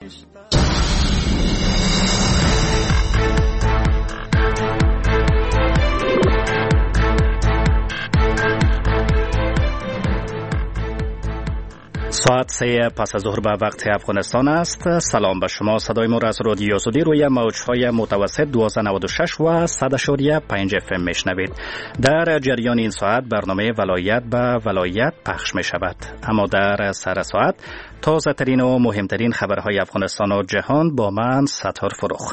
ساعت 3 پس از ظهر به وقت افغانستان است. سلام به شما. صدای ما را از رادیو آزادی روی موج‌های متوسط 1296 و 100.5 FM میشنوید. در جریان این ساعت برنامه ولایت به ولایت پخش می شود. اما در سر ساعت تازه ترین و مهمترین خبرهای افغانستان و جهان با من ستار فروخ.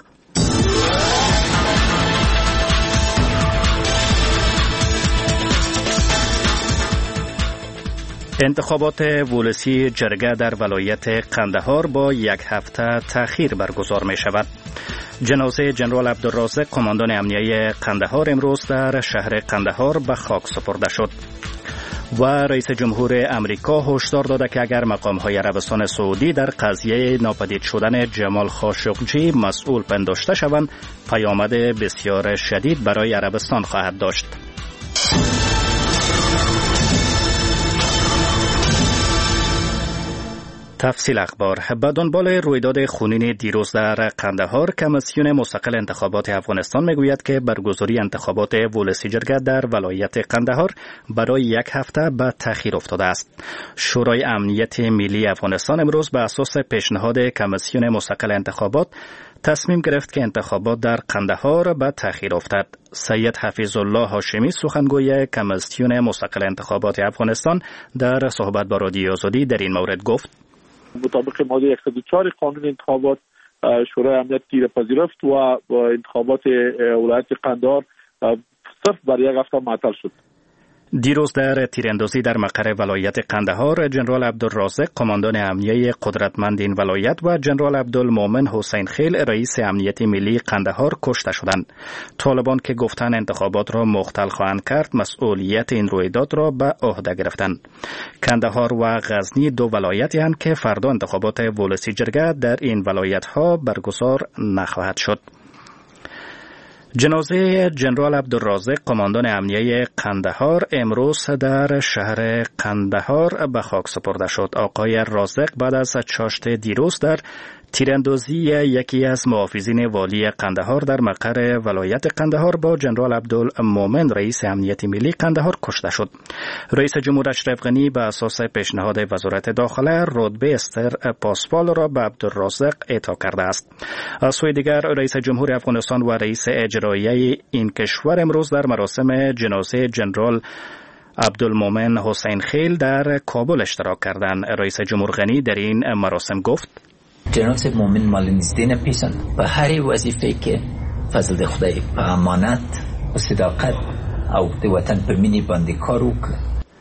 انتخابات ولسی جرگه در ولایت قندهار با یک هفته تأخیر برگزار می شود. جنازه جنرال عبدالرازق قماندان امنیه قندهار امروز در شهر قندهار به خاک سپرده شد. و رئیس جمهور امریکا هشدار داده که اگر مقام‌های عربستان سعودی در قضیه ناپدید شدن جمال خاشقجی مسئول پنداشته شوند، پیامد بسیار شدید برای عربستان خواهد داشت. تفصیل اخبار. به دنبال رویداد خونین دیروز در قندهار، کمیسیون مستقل انتخابات افغانستان میگوید که برگزاری انتخابات ولسی جرگه در ولایت قندهار برای یک هفته به تأخیر افتاده است. شورای امنیت ملی افغانستان امروز به اساس پیشنهاد کمیسیون مستقل انتخابات تصمیم گرفت که انتخابات در قندهار به تأخیر افتد. سید حفیظ الله هاشمی سخنگوی کمیسیون مستقل انتخابات افغانستان در صحبت با رادیو آزادی در این مورد گفت: مطابق ماده 104 قانون انتخابات شورای امنیت تیر پذیرفت و با انتخابات ولایت قندهار صرف برای یک هفته معطل شد. دیروز در تیراندازی در مقر ولایت قندهار، جنرال عبدالرازق قماندان امنیه قدرتمند این ولایت و جنرال عبدالمومن حسین خیل رئیس امنیت ملی قندهار کشته شدند. طالبان که گفتن انتخابات را مختل خواهند کرد، مسئولیت این رویداد را به عهده گرفتند. قندهار و غزنی دو ولایتی هستند که فردا انتخابات ولسی جرگه در این ولایت ها برگزار نخواهد شد. جنازه جنرال عبدالرازق قماندان امنیه قندهار امروز در شهر قندهار به خاک سپرده شد. آقای رازق بعد از چاشت دیروز در تیراندازی یکی از محافظین والی قندهار در مقر ولایت قندهار با جنرال عبدالمومن رئیس امنیت ملی قندهار کشته شد. رئیس جمهور اشرف غنی به اساس پیشنهاد وزارت داخله رتبه استر پاسپال را به عبدالرازق اعطا کرده است. از سوی دیگر رئیس جمهور افغانستان و رئیس اجرایی این کشور امروز در مراسم جنازه جنرال عبدالمومن حسین خیل در کابل اشتراک کردند. رئیس جمهور غنی در این مراسم گفت: جناب صاحب مومن مال نزدې نه پیژند په هر وظیفه کې فضل خدای په امانت او صداقت او د وطن په مینې باندې کار وکړ.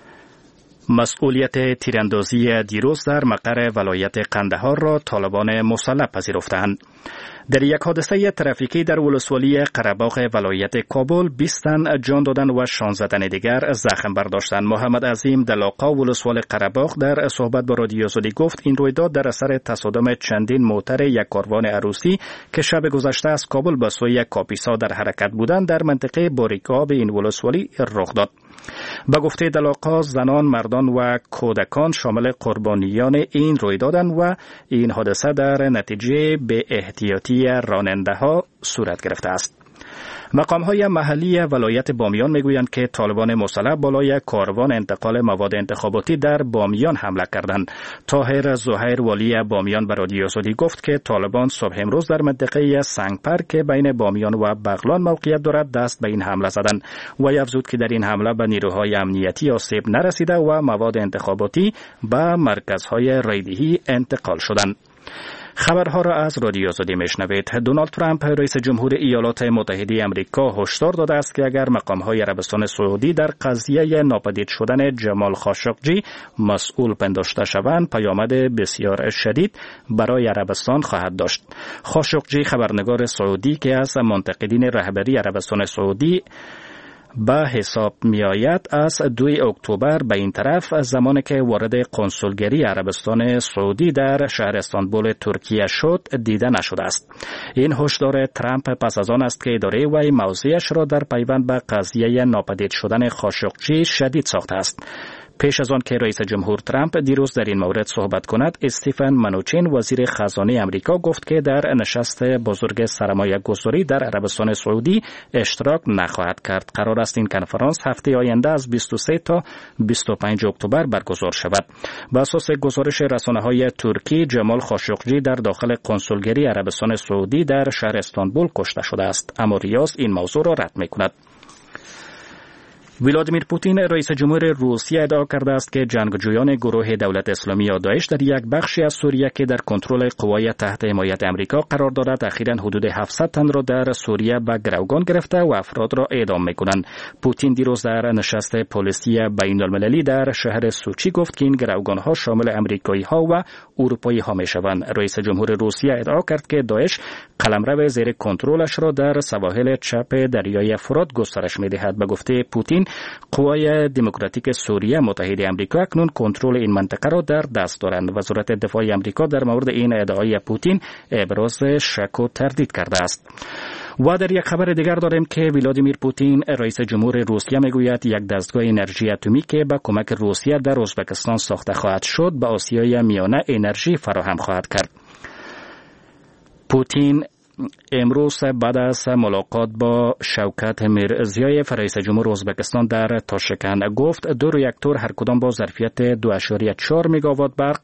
مسئولیت تیراندازی دیروز در مقر ولایت قندهار را طالبان مسلح پذیرفتند. در یک حادثه ترافیکی در ولسوالی قره‌باغ ولایت کابل 20 تن جان دادند و 16 تن دیگر زخم برداشتند. محمد عظیم دلاقا ولسوال قره‌باغ در صحبت با رادیو آزادی گفت این رویداد در اثر تصادم چندین موتر یک کاروان عروسی که شب گذشته از کابل به سوی کاپیسا در حرکت بودند در منطقه باریکاب این ولسوالی رخ داد. به گفته دلاقا زنان، مردان و کودکان شامل قربانیان این رویدادند و این حادثه در نتیجه به احتیاطی راننده‌ها صورت گرفته است. مقام‌های محلی ولایت بامیان میگویند که طالبان مسلح بالای کاروان انتقال مواد انتخاباتی در بامیان حمله کردند. طاهر زهیر والی بامیان به رادیو آزادی گفت که طالبان صبح امروز در منطقه سنگپر که بین بامیان و بغلان موقعیت دارد دست به این حمله زدند و افزود که در این حمله به نیروهای امنیتی آسیب نرسیده و مواد انتخاباتی به مرکزهای رایدهی انتقال شدند. خبرها را از رادیو آزادی میشنوید. دونالد ترامپ رئیس جمهور ایالات متحده آمریکا هشدار داده است که اگر مقام‌های عربستان سعودی در قضیه ناپدید شدن جمال خاشقجی مسئول پنداشته شوند، پیامد بسیار شدید برای عربستان خواهد داشت. خاشقجی خبرنگار سعودی که از منتقدین رهبری عربستان سعودی به حساب می آید از 2 اکتبر به این طرف از زمانی که وارد قنسولگری عربستان سعودی در شهر استانبول ترکیه شد دیده نشده است. این هشدار ترامپ پس از آن است که اداره وی موضعش را در پیوند به قضیه ناپدید شدن خاشقجی شدید ساخته است. پیش از آن که رئیس جمهور ترامپ دیروز در این مورد صحبت کند، استیفن منوچین وزیر خزانه امریکا گفت که در نشست بزرگ سرمایه گذاری در عربستان سعودی اشتراک نخواهد کرد. قرار است این کنفرانس هفته آینده از 23 تا 25 اکتبر برگزار شود. بر اساس گزارش رسانه‌های ترکی، جمال خاشقجی در داخل کنسولگری عربستان سعودی در شهر استانبول کشته شده است، اما ریاض این موضوع را رد می‌کند. ولادیمیر پوتین رئیس جمهور روسیه ادعا کرده است که جنگجویان گروه دولت اسلامی یا داعش در یک بخشی از سوریه که در کنترل قوای تحت حمایت امریکا قرار دارد اخیراً حدود 700 تن را در سوریه به گروگان گرفته و افراد را اعدام می‌کنند. پوتین دیروز در نشست پلیسی بین‌المللی در شهر سوچی گفت که این گروگان‌ها شامل امریکایی‌ها و اروپایی‌ها می‌شوند. رئیس جمهور روسیه ادعا کرد که داعش قلمرو زیر کنترلش را در سواحل چپ دریای فرات گسترش می‌دهد. به گفته پوتین، قوای دموکراتیک سوریه متحد امریکا اکنون کنترل این منطقه را در دست دارند. وزارت دفاع امریکا در مورد این ادعای پوتین ابراز شک و تردید کرده است. و در یک خبر دیگر داریم که ولادیمیر پوتین رئیس جمهور روسیه میگوید یک دستگاه انرژی اتمی که با کمک روسیه در ازبکستان ساخته خواهد شد به آسیای میانه انرژی فراهم خواهد کرد. پوتین امروز بعد از ملاقات با شوکت میرزیایف رئیس جمهور ازبکستان در تاشکند گفت 2 راکتور هر کدام با ظرفیت 2.4 مگاوات برق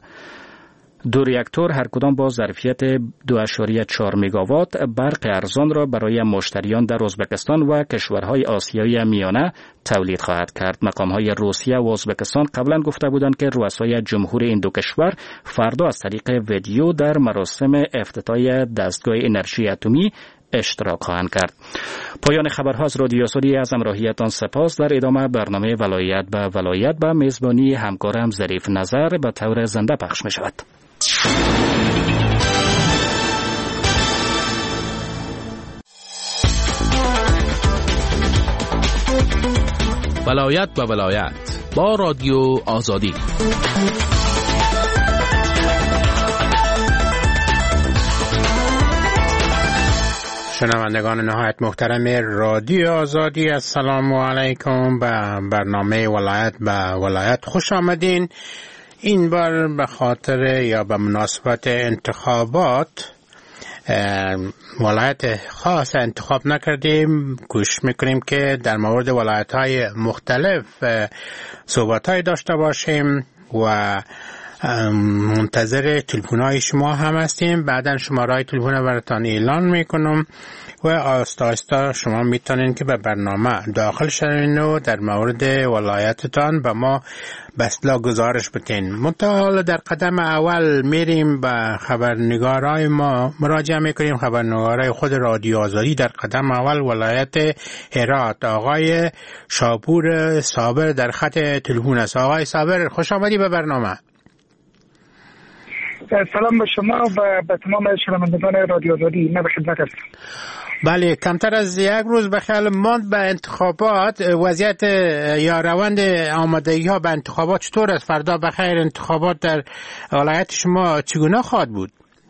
برق ارزان را برای مشتریان در ازبکستان و کشورهای آسیای میانه تولید خواهد کرد. مقامهای روسیه و ازبکستان قبلا گفته بودند که رؤسای جمهور این دو کشور فردا از طریق ویدیو در مراسم افتتاح دستگاه انرژی اتمی اشتراک خواهند کرد. پایان خبرها از رادیو سوری از همراهیتان سپاس. در ادامه برنامه ولایت به ولایت به میزبانی همکارم ظریف نظر به طور زنده پخش می شود. ولایت به ولایت با رادیو آزادی. شنوندگان نهایت محترم رادیو آزادی، السلام علیکم. به برنامه ولایت به ولایت خوش آمدین. این بار به خاطر یا به مناسبت انتخابات ولایت خاص انتخاب نکردیم. گوش میکنیم که در مورد ولایت های مختلف صحبت های داشته باشیم و منتظر تلفن های شما هم هستیم. بعدا شماره های تلفن براتان اعلان میکنم و آستا آستا شما میتونین که به برنامه داخل شوین و در مورد ولایتتان به ما به اصطلاح گزارش بدین. منتها در قدم اول میریم به خبرنگارای ما مراجعه میکنیم. خبرنگارای خود رادیو آزادی در قدم اول ولایت هرات. آقای شاپور صابر در خط تلفن است. آقای صابر خوش آمدی به برنامه. سلام به شما و به تمام شنوندگان رادیو آزادی. من به خدمت هستم. بله، کمتر از یک روز به خیال ماند به انتخابات. وضعیت یا روند آمادگی ها به انتخابات چطور است؟ فردا بخیر انتخابات در ولایت شما چگونه خواهد بود؟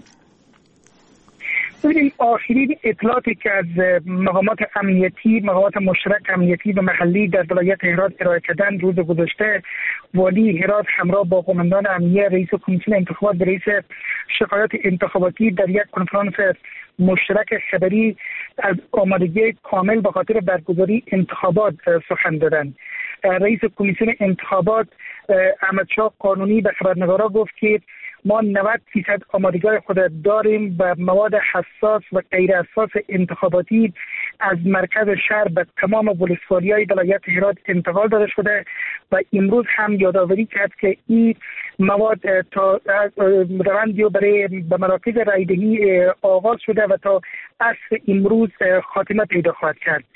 ببینید، آخرین اطلاعاتی که از مقامات امنیتی، مقامات مشترک امنیتی و محلی در ولایت هرات ارائه کردن روز گذشته، والی هرات همراه با قماندان امنیه، رئیس کمیسیون انتخابات و رئیس شکایات انتخاباتی در یک کنفرانس مشترک خبری از آمادگی کامل به خاطر برگزاری انتخابات سخن دادند. رئیس کمیسیون انتخابات احمدشاه قانونی به خبرنگارا گفت که ما 90% آمادگی خود داریم و مواد حساس و غیر حساس انتخاباتی از مرکز شهر به تمام ولسوالی‌های ولایت هرات انتقال داده شده و امروز هم یادآوری کرد که این مواد تا روندی برای به مراکز رایدهی آغاز شده و تا عصر امروز خاتمه پیدا خواهد کرد.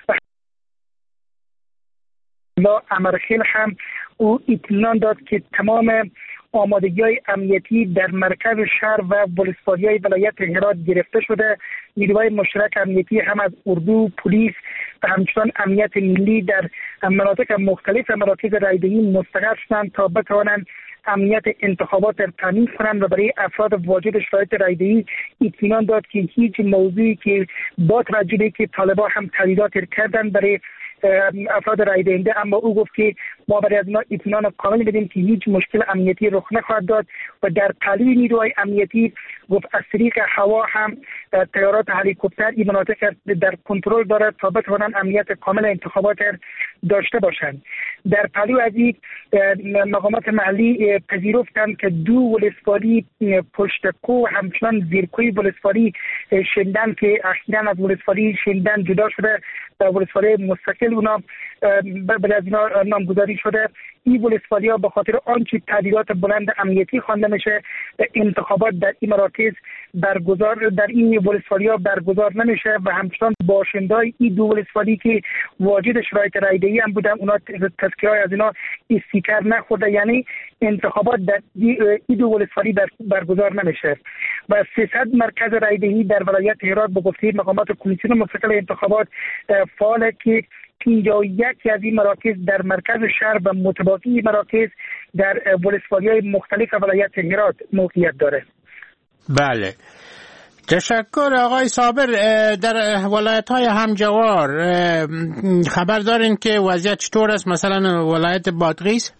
و امرخیل هم او اطمینان داد که تمام آمادگی‌های امنیتی در مرکز شهر و ولسوالی‌های ولایت هرات گرفته شده. نیروهای مشترک امنیتی هم از اردو، پلیس و همچنان امنیت ملی در مناطق مختلف مراکز رایدهی مستقر شدند تا بتوانند امنیت انتخابات را تامین کنند و برای افراد واجد شرایط رایدهی اطمینان داد که هیچ موضوعی که با توجه به که طالبان هم تغییرات کردن برای افراد رای دهنده، اما او گفت که ما برای از اینا اطمینان کامل بدیم که هیچ مشکل امنیتی رخ نخواهد داد و در پهلوی نیروهای امنیتی گفت از طریق هوا هم طیارات هلیکوپتر این مناطق در کنترل دارد تا بتوانند امنیت کامل انتخابات داشته باشند. در پهلو از این مقامات محلی پذیرفتند که 2 ولسوالی پشت کو همچنان زیرکوی ولسوالی شندن که اخیراً از ولسوالی شندن جدا شده و ولسوالی مستقل اونا بعد از اینا نامگذاری شده. این ولسوالی ها به خاطر آنچه تهدیدات بلند امنیتی خوانده میشه انتخابات در این مراکز در این ولسوالی ها برگزار نمیشه و همچنان باشندای این 2 ولسوالی که واجد شرایط رایدهی هم بودن اونا تذکرهای از اینا استیکر نخورده، یعنی انتخابات در این 2 ولسوالی برگزار نمیشه و 300 مرکز رایدهی در ولایت هرات به گفته مقامات کمیسیون مستقل انتخابات فعاله که 51 از این مراکز در مرکز شهر و متباقی مراکز در ولسوالی‌های مختلف ولایت هرات موقعیت داره. بله، تشکر آقای صابر. در ولایت‌های همجوار خبر دارین که وضعیت چطور است؟ مثلا ولایت بادغیس؟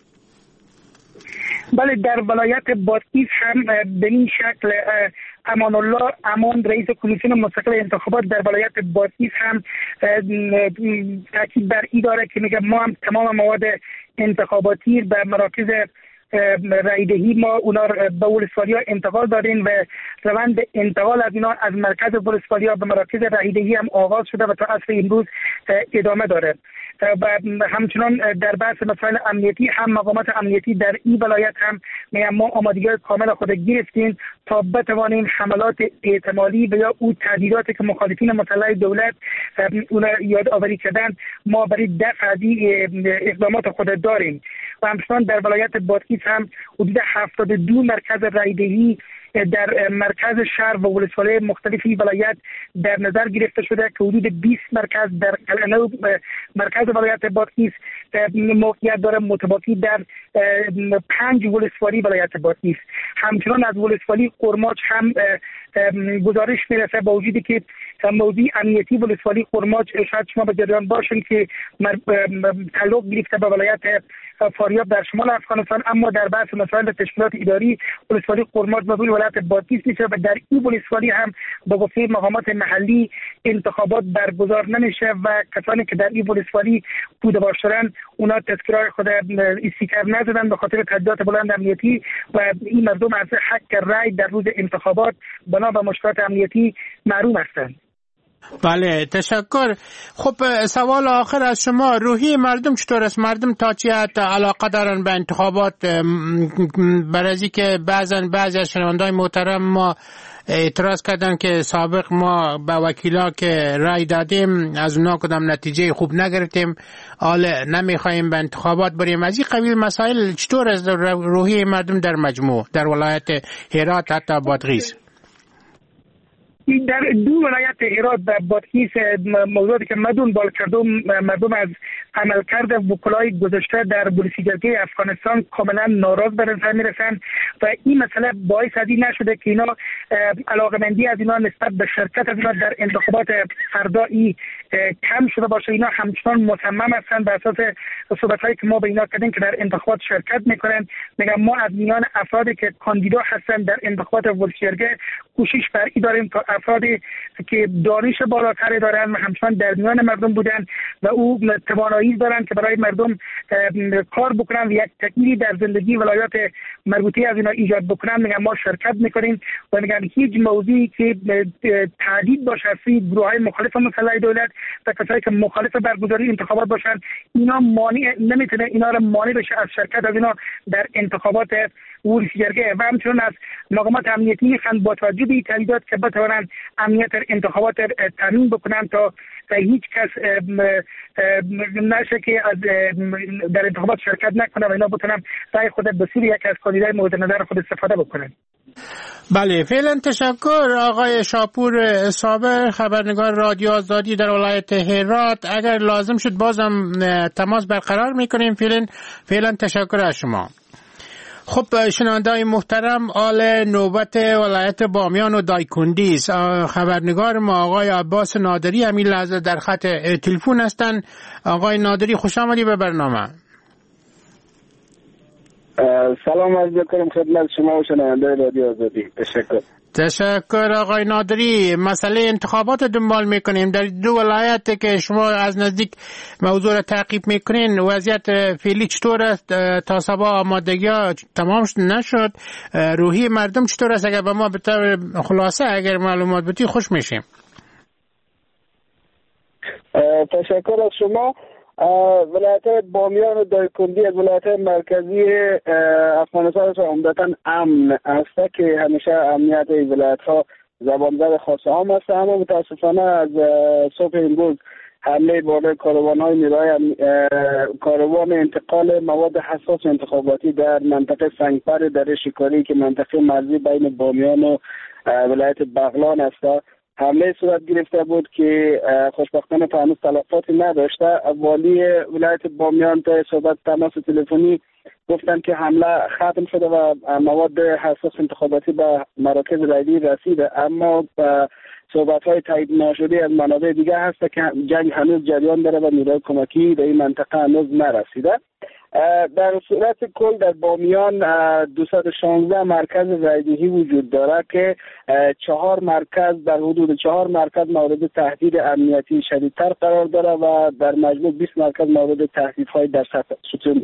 بله، در ولایت بادغیس هم به این شکل امان الله امان رئیس کمیسیون مستقل انتخابات در ولایت بادغیس هم تاکید بر این داره که میگه ما هم تمام مواد انتخاباتی به مراکز رایدهی ما اونا به ولسوالی‌ها انتقال دادیم و روند انتقال از اینا از مرکز ولسوالی‌ها به مراکز رایدهی هم آغاز شده و تا عصر امروز ادامه داره. و همچنان در بحث مسائل امنیتی هم مقامات امنیتی در این ولایت هم ما آمادگی کامل خود گرفتیم تا بتوانیم حملات احتمالی و یا او تهدیداتی که مخالفین مسلح دولت اونا یادآوری کردن ما برای دفع از اقدامات خود داریم. و همچنان در ولایت بادغیس هم حدود 72 مرکز رایدهی در مرکز شهر و ولسوالی مختلفی ولایت در نظر گرفته شده که حدود 20 مرکز در قلعه مرکز ولایت بادغیس موقعیت داره، متباقی در 5 ولسوالی ولایت بادغیس. همچنان از ولسوالی قرماج هم گزارش میرسه با وجودی که موضوع امنیتی ولسوالی قرماج شاید شما به جریان باشین که تعلق گرفته به ولایت فاریاب در شمال افغانستان، اما در بحث مسائل تشکیلات اداری ولسوالی قرماج مسئول ولایت بادغیس میشه و در این ولسوالی هم به گفته مقامات محلی انتخابات برگزار نمیشه و کسانی که در این ولسوالی بوده باشن اونا تذکرهای خود استیکر نزدن به خاطر تهدیدات بلند امنیتی و این مردم از حق رای در روز انتخابات بنا به مشکلات امنیتی محروم هستند. بله، تشکر. خب سوال آخر از شما، روحی مردم چطور است؟ مردم تا چه حد علاقه دارن به انتخابات؟ برای که بعضی از شنوندگان محترم ما اعتراض کردن که سابق ما به وکیلا که رای دادیم از اونا کدام نتیجه خوب نگرفتیم، حالا نمیخوایم به انتخابات بریم. از این قبیل مسائل چطور است روحی مردم در مجموع در ولایت هرات حتی بادغیس؟ در 2 ولایت هرات و بادغیس موضوعی که مدون بال کرده مردم از عملکرد وکلای گذشته در بولیسیجرگی افغانستان کاملا ناراض به نظر میرسن و این مسئله باعث از این نشده که اینا علاقمندی از اینا نسبت به شرکت از اینا در انتخابات فردایی کم شده باشه. اینا همچنان مصمم هستن به اساس صحبت‌هایی که ما به اینا کردیم که در انتخابات شرکت میکنن. میگم ما از میان افرادی که کاندیدا هستن در انتخابات بولیسیجرگی کوشش بر این داریم تا افرادی که دانش بالاتری دارن و همچنان در میان مردم بودن و او توانایی دارن که برای مردم کار بکنن و یک تغییری در زندگی ولایات مربوطه از اینا ایجاد بکنن. میگم ما شرکت میکنیم و میگم هیچ موضوعی که تهدید باشه از گروه‌های مخالف مسلح دولت و کسایی که مخالف برگزاری انتخابات باشن اینا مانع نمیتونه اینا رو مانع بشه از شرکت از اینا در انتخابات بولیسیجرگی و همچنین از مقامات امنیتی میخوان با توجه به تهدیدات که بتوانند امنیت انتخابات تامین بکنن تا هیچ کس نشه که از در انتخابات شرکت نکنه و اینا بتونن رای خود به سوی یک از کاندیدای مورد نظر خود استفاده بکنن. بله، فعلا تشکر آقای شاپور صابر، خبرنگار رادیو آزادی در ولایت هرات. اگر لازم شد بازم تماس برقرار میکنیم. فعلا تشکر از شما. خب شنونده‌های محترم، آل نوبت ولایت بامیان و دایکندی است. خبرنگار ما آقای عباس نادری همین لحظه در خط تلفن هستند. آقای نادری خوش آمدی به برنامه. سلام عرض می‌کنم خدمت شما و شنونده رادیو آزادی. تشکر آقای نادری. مسئله انتخابات دنبال میکنیم در دو ولایت که شما از نزدیک موضوع را تعقیب میکنین. وضعیت فعلی چطور است؟ تا صبح آمادگی ها تمام نشد. روحی مردم چطور است؟ اگر به ما به طور خلاصه اگر معلومات بدی خوش میشیم. تشکر از شما. ولایت بامیان و دایکندی از ولایت مرکزی افغانستان است و عمدتاً امن است که همیشه امنیت این ولایت ها زبانزد خاص هم است. اما متاسفانه از صبح امروز حمله بار کاروان های نیروی کاروان انتقال مواد حساس انتخاباتی در منطقه سنگپر در شکاری که منطقه مرزی بین بامیان و ولایت بغلان است حمله صورت گرفته بود که خوشبختانه تا هنوز تلفاتی نداشته. والی ولایت بامیان تا صحبت تماس تلفنی گفتن که حمله ختم شده و مواد حساس انتخاباتی به مراکز رایدی رسیده، اما صحبت‌های تایید ناشده از منابع دیگه هست که جنگ هنوز جریان داره و نیروی کمکی در این منطقه هنوز نرسیده. در صورت کل در بامیان 216 مرکز رایدهی وجود داره که 4 مرکز در حدود 4 مرکز مورد تهدید امنیتی شدیدتر قرار داره و در مجموع 20 مرکز مورد تهدیدهای در سطح ستون.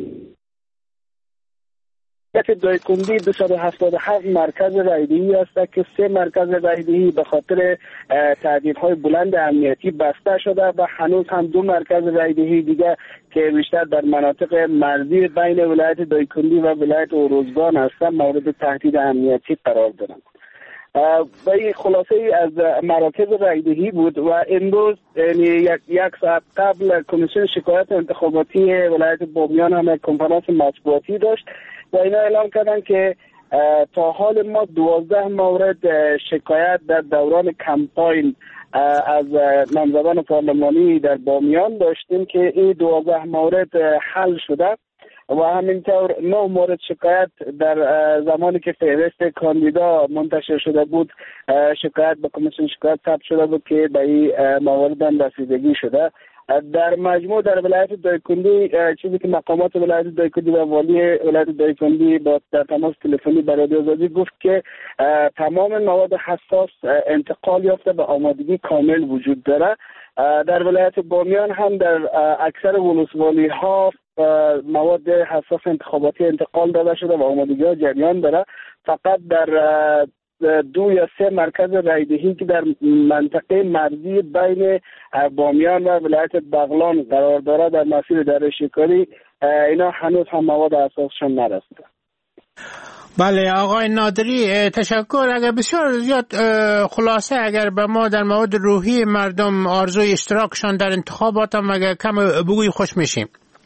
دایکندی 277 مرکز رایدهی است که 3 مرکز رایدهی به خاطر تهدیدهای بلند امنیتی بسته شده و هنوز هم 2 مرکز رایدهی دیگه که بیشتر در مناطق مرزی بین ولایت دایکندی و ولایت اوروزگان هستند مورد تهدید امنیتی قرار دارند. و این خلاصه ای از مراکز رایدهی بود و امروز یعنی یک ساعت قبل کمیسیون شکایت انتخاباتی ولایت بامیان هم کنفرانس مطبوعاتی داشت و اینا اعلام کردن که تا حال ما 12 مورد شکایت در دوران کمپاین از نامزدان پارلمانی در بامیان داشتیم که این 12 مورد حل شده و همینطور 9 مورد شکایت در زمانی که فهرست کاندیدا منتشر شده بود شکایت به کمیسیون شکایت ثبت شده بود که به این موارد هم رسیدگی شده. در مجموع در ولایت دایکندی چیزی که مقامات ولایت دایکندی و والی ولایت دایکندی با در تماس تلفنی برای رادیو آزادی گفت که تمام مواد حساس انتقال یافته به آمادگی کامل وجود داره. در ولایت بامیان هم در اکثر ولسوالی ها مواد حساس انتخاباتی انتقال داده شده و آمادگی ها جریان داره. فقط در 2 یا 3 مرکز رایدهی که در منطقه مرزی بین بامیان و ولایت بغلان قرار داره در مسیر در شکاری اینا هنوز هم مواد حساسشون نرسیده. بله آقای نادری تشکر. اگر بسیار زیاد خلاصه اگر به ما در مورد روحی مردم آرزوی اشتراکشان در انتخابات هم اگر کم بگوی خوش میشیم.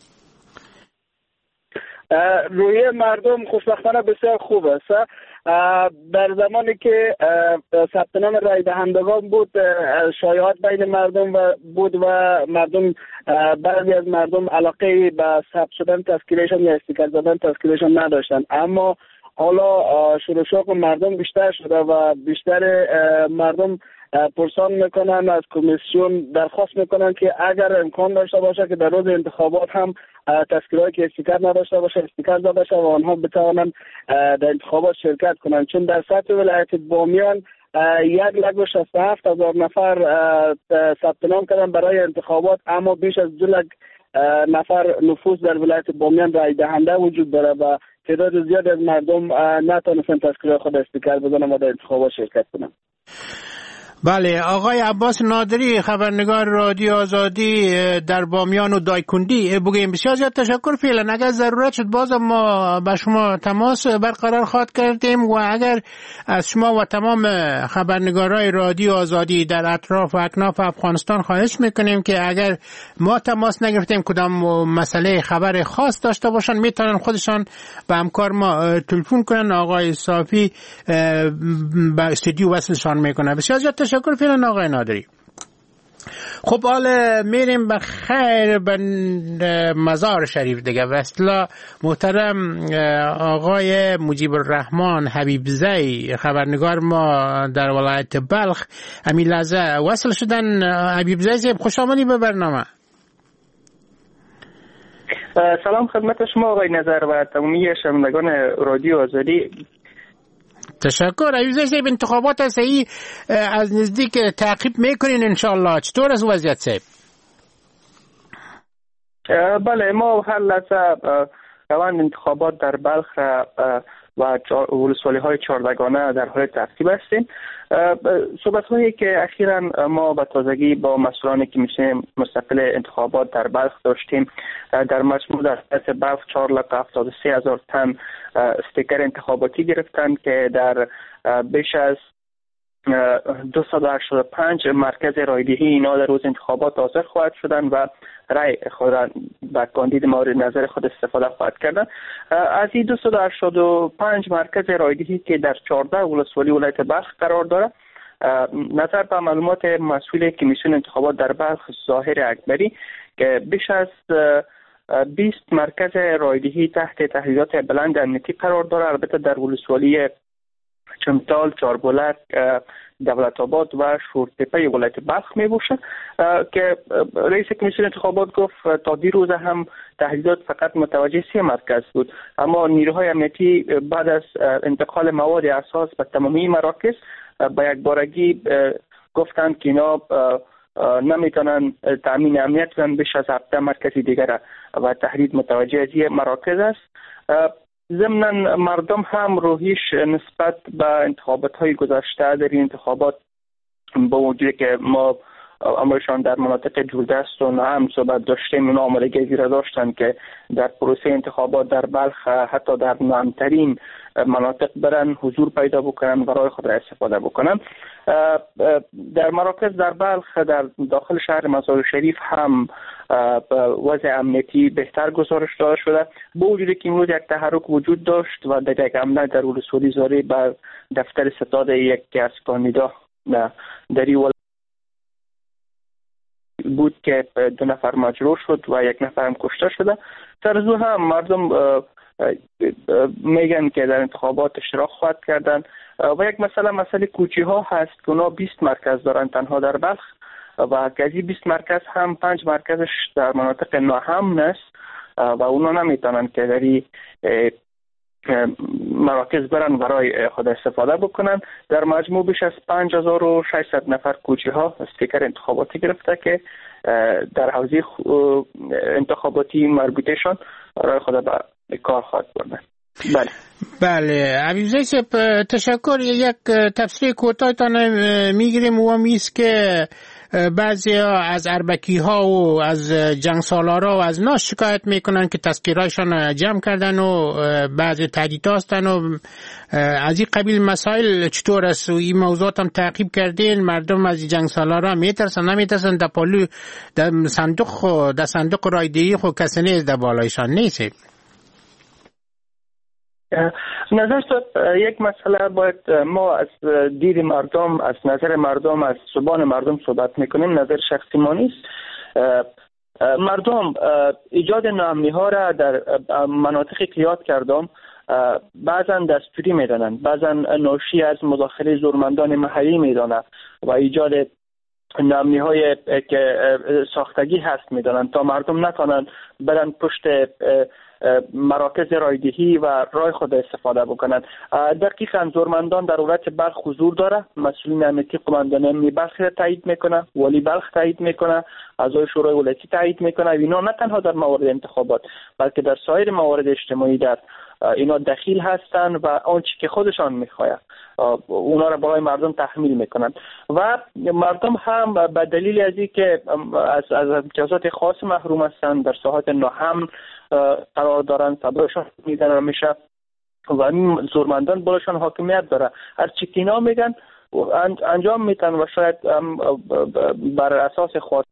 روحی مردم خوشبختانه بسیار خوب است. در زمانی که ثبت نام رای دهندگان بود شایعات بین مردم بود و مردم بعضی از مردم علاقه به ثبت شدن تذکیرشان یا استیکر زدن تذکیرشان نداشتن، اما حالا شروع شوق مردم بیشتر شده و بیشتر مردم پرسان میکنن از کمیسیون درخواست میکنن که اگر امکان داشته باشه که در روز انتخابات هم تذکیرهایی که استیکر نداشته باشه استیکر زده شه و آنها بتوانند در انتخابات شرکت کنن، چون در سطح ولایت بامیان 1,67,000 نفر ثبت نام کردن برای انتخابات، اما بیش از 2 لک نفر نفوس در ولایت بامیان رای دهنده وجود داره و تعداد زیاد از مردم نتونستن تذکیره خود استیکر بزنن و در انتخابات شرکت کنن. بله آقای عباس نادری خبرنگار رادیو آزادی در بامیان و دایکندی بگیم بسیار زیاد تشکر. فعلا اگر ضرورت شد باز ما با شما تماس برقرار خواهد کردیم و اگر از شما و تمام خبرنگارای رادیو آزادی در اطراف و اکناف افغانستان خواهش میکنیم که اگر ما تماس نگرفتیم کدام مسئله خبر خاص داشته باشن میتونن خودشان به همکار ما تلفن کنن. آقای صافی به استودیو وصلشان میکنه. بسیار زیاد تشکر فعلا آقای نادری. خب حالا میریم به خیر به مزار شریف دیگه. و اصلا محترم آقای مجیب الرحمن حبیبزی خبرنگار ما در ولایت بلخ همین لحظه وصل شدن. حبیبزی خوش آمدی به برنامه. سلام خدمت شما آقای نظر و تمامی شنوندگان رادیو آزادی. تشکر. عزیزی صاحب انتخابات صحیح از نزدیک تعقیب میکنین انشالله، چطور از وضعیت صاحب؟ بله ما هر لحظه روند انتخابات در بلخ و ولسوالی های چهاردگانه در حال ترتیب هستیم. صحبت هایی که اخیراً ما به تازگی با مسئولان کمیسیون مستقل انتخابات در بلخ داشتیم، در مجموع در سطح بلخ 4,73,000 تن استیکر انتخاباتی گرفتن که در بیش از 285 مرکز رایدهی اینا در روز انتخابات حاضر خواهد شدن و رای خود را به کاندید مورد نظر خود استفاده خواهد کردن. از این 285 مرکز رایدهی که در 14 ولسوالی ولایت بلخ قرار داره، نظر به معلومات مسئول کمیسیون انتخابات در بلخ ظاهر اکبری که بیش از 20 مرکز رایدهی تحت تهدیدات بلند امنیتی قرار داره، البته در ولسوالی چمتال، چاربلک، دولت آباد و شورتپه ولایت بلخ می باشه که رئیس کمیسیون انتخابات گفت تا دیروز هم تهدیدات فقط متوجه 3 مرکز بود، اما نیروهای امنیتی بعد از انتقال مواد اساس به تمامی مراکز با یک بارگی گفتند که اینا نمیتونن تامین امنیت کنن بیش از 7 مرکز دیگر و تهدید متوجه از این مراکز است. ضمناً مردم هم روحیش نسبت به انتخابات های گذشته در این انتخابات با وجودی که ما امرشان در مناطق جولدست و نهم صحبت داشتیم، اونا آمادگی را داشتن که در پروسه انتخابات در بلخ حتی در نهمترین مناطق برن حضور پیدا بکنن و رای خود را استفاده بکنن. در مراکز در بلخ در داخل شهر مزار شریف هم وضع امنیتی بهتر گزارش داده شده، با وجودی که امروز یک تحرک وجود داشت و در یک عمله در ولسوالی زاری بر دفتر ستاد یکی از کاندیدا در این بود که 2 نفر مجروح شد و 1 نفر هم کشته شده. سر از او هم مردم میگن که در انتخابات اشتراک خواهد کردن و یک مسئله کوچی ها هست که اونا 20 مرکز دارن تنها در بلخ و که از این 20 مرکز هم 5 مرکزش در مناطق ناامن است و اونا نمیتونن که در این مراکز برن برای خود استفاده بکنن. در مجموع بیش از 5600 نفر کوچی ها استیکر انتخاباتی گرفته که در حوزه انتخاباتی مربوطهشان برای خود به کار خواهد بردن. بله عبیزه صاحب تشکر. یک تفسیر کوتاهتان میگیریم و میست که بعضی از اربکی ها و از جنگ سالارا و از ناش شکایت میکنن که تذکیرایشان جمع کردن و بعضی تهدید هستن و از این قبیل مسائل چطور است و این موضوعات هم تعقیب کردین؟ مردم از جنگ سالارا میترسن نمیترسن؟ در پالو در صندوق رایدهی خود کسی نیست در بالایشان نیست؟ نظر یک مسئله باید ما از دید مردم، از نظر مردم، از زبان مردم صحبت میکنیم، نظر شخصی ما نیست. مردم ایجاد ناامنی ها را در مناطقی که یاد کردم بعضا دستوری میدانند، بعضا ناشی از مداخله زورمندان محلی میدانند و ایجاد ناامنی های که ساختگی هست میدانند تا مردم نتوانند برن پشت مراکز رایدهی و رای خود استفاده بکنند. دقیقاً زورمندان در ولایت بلخ حضور داره، مسئولین امنیتی قماندان امنی بلخ را تایید میکنه، ولی بلخ تایید میکنه، اعضای شورای ولایتی تایید میکنه. اینا نه تنها در موارد انتخابات بلکه در سایر موارد اجتماعی در اینا دخیل هستند و آنچه که خودشان میخواهند اونا را برای مردم تحمیل میکنند و مردم هم به دلیل از اینکه از امتیازات خاص محروم هستند در ساحات ناامن قرار دارن، صبرشان میدن میشه و این زورمندان بالاشان حاکمیت داره، هر چی که اینا میگن انجام میتن و شاید بر اساس خواست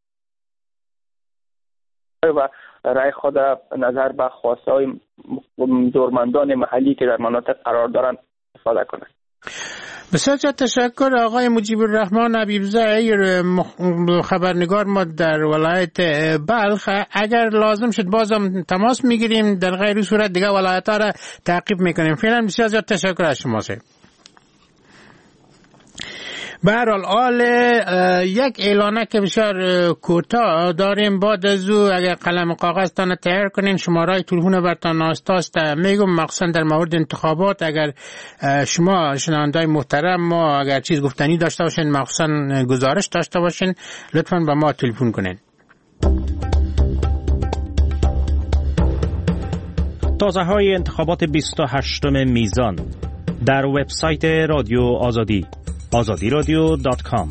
و رای خود نظر به خواسته های زورمندان محلی که در مناطق قرار دارن استفاده کنند. بسیار تشکر آقای مجیب الرحمن حبیبزاده، خبرنگار ما در ولایت بلخ. اگر لازم شد بازم تماس میگیریم، در غیر صورت دیگه ولایت ها را تعقیب میکنیم. فعلا بسیار زیاد تشکر از شما. به هر حال یک اعلانه که بسیار کوتاه داریم. بعد از او اگر قلم و کاغذ تان تیار کنین، شماره تلفن برتان ناستاست. میگم مخصوصا در مورد انتخابات اگر شما شنوندای محترم ما اگر چیز گفتنی داشته باشین، مخصوصا گزارش داشته باشین، لطفاً به ما تلفن کنین. تازه های انتخابات 28 میزان در وبسایت رادیو آزادی azadiradio.com.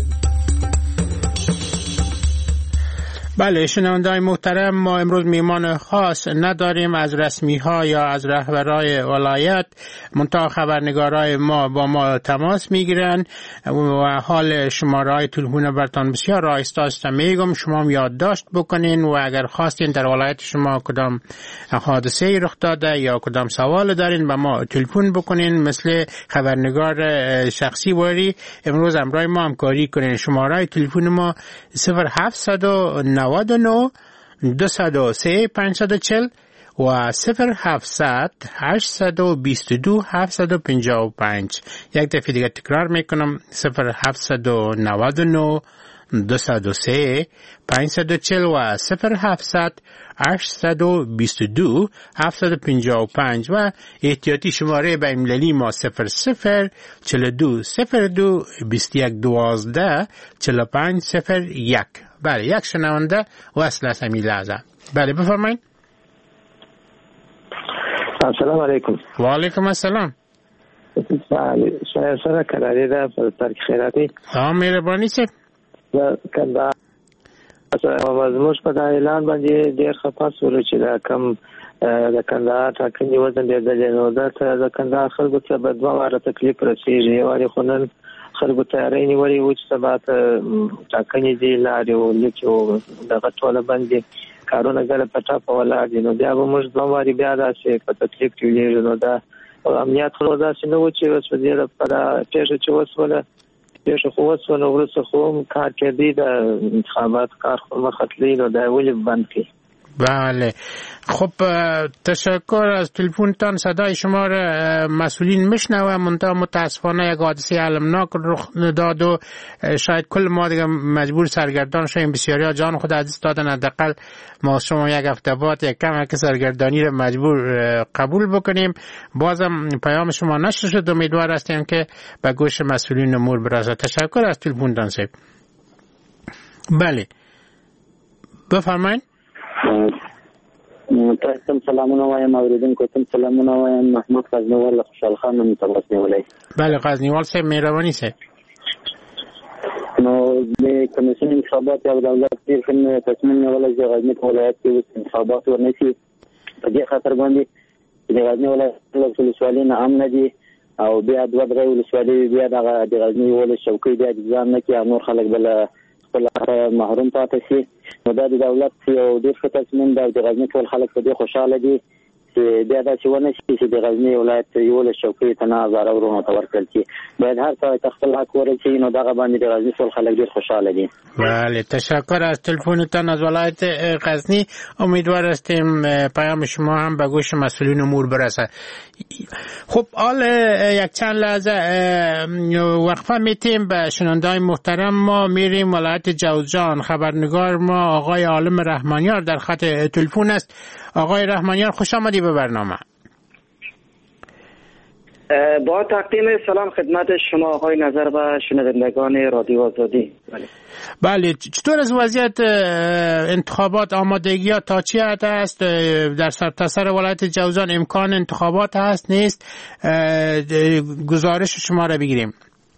بله شنونده‌های محترم، ما امروز میهمان خاص نداریم از رسمی ها یا از رهبرای ولایت، منتها خبرنگارای ما با ما تماس میگیرن و حال شماره های تلفن برتان بسیار رایسته است. میگم شما هم یادداشت بکنین و اگر خواستین در ولایت شما کدام حادثه رخ داده یا کدام سوال دارین به ما تلفن بکنین. مثل خبرنگار شخصی واری امروز همراه ما همکاری کنین. شماره های تلفن ما 0799 203 540 و 0700 822 755. یک دفعه دیگه تکرار میکنم 0799 203 540 و 0700 822 755 و احتیاطی شماره بین المللی ما 00 42 02 21 12 45 01. بله یک شنونده وصل است همین لحظه. بله بفرمایید. السلام علیکم. و علیکم السلام. شاید سره کراری ده پر ترک خیراتی. مهربانی سه. کنده مزموش په اعلان باندې ډیر خپه سول چې دا کم د کندهار ټاکنې وزن ډیر د نو د کندهار خلکو ته په دوه واره تکلیف رسیږي. وایي خنن خلکو تیاری نیولې و چې سبا ټاکنې دی لارې ولکو دغه ټوله باندې کارونه ګل پټه په ولاړ دي. نو بیا به موږ دوه واره بیا داسې په تکلیف کې ویل. نو دا امنیت خو داسې نه و چې وسوځي لپاره پیښه چې وسوله پیښه خو وسوله ورسره خو کار کوي د انتخابات کار خو مخاطلین او دا ولې بند کی. بله خب تشکر از تلفنتان. صدای شما را مسئولین میشنوه، منتها متاسفانه یک حادثه المناک رخ داد و شاید کل ما دیگه مجبور سرگردان شویم. بسیاری ها جان خود عزیز دادن، حداقل ما شما یک هفته بعد یک کم که سرگردانی را مجبور قبول بکنیم. بازم پیام شما نشر شد، امیدوار هستیم که به گوش مسئولین امور برسد. تشکر از تلفنتان صاحب. بله بفرمایید. تاسو سلامونه وایم اوریدونکو ته سلامونه وایم. محمود غزنیوال خوشحال خان نوم تاسو نیولای. بله غزنیوال صاحب مهرباني صاحب. نو د کمیسیون انتخابات او دولت تیر خن تصمیم نیولای چې غزنی ولایت کې انتخابات ورنشي. په دې خاطر باندې د غزنی ولایت ولسوالۍ نه امن دي او بیا دوه درې ولسوالۍ بیا د غزنی ولایت شوکې د ځان نه کې نور خلک بل محروم پاتې شي. نو دا د دولت یو ډېر ښه تصمیم دی. د غزني ټول خلک په دې خوشاله دي چې بیا داسې ونه شي چې د غزني ولایت یولس چوکۍ ته نه هزاره ورونو ته ورکړل شي. باید هر څه ته خپل حق ورکړي. نو دغه باندې د غزني ټول خلک ډېر خوشاله دي. بله تشکر از تلفنتان از ولایت غزنی. امیدوار هستیم پیام شما هم به گوش مسئولین امور برسد. خب حال یک چند لحظه وقفه میتیم. به شنونده‌های محترم ما میریم ولایت جوزجان. خبرنگار ما آقای عالم رحمانیار در خط تلفن است. آقای رحمانیار خوش آمدی به برنامه. با تقدیم سلام خدمت شما آقای نظر و شنوندگان رادیو آزادی. بله چطور از وضعیت انتخابات آمادگی ها تا چه حد است؟ در سرتاسر ولایت جوزجان امکان انتخابات هست نیست؟ گزارش شما را بگیریم.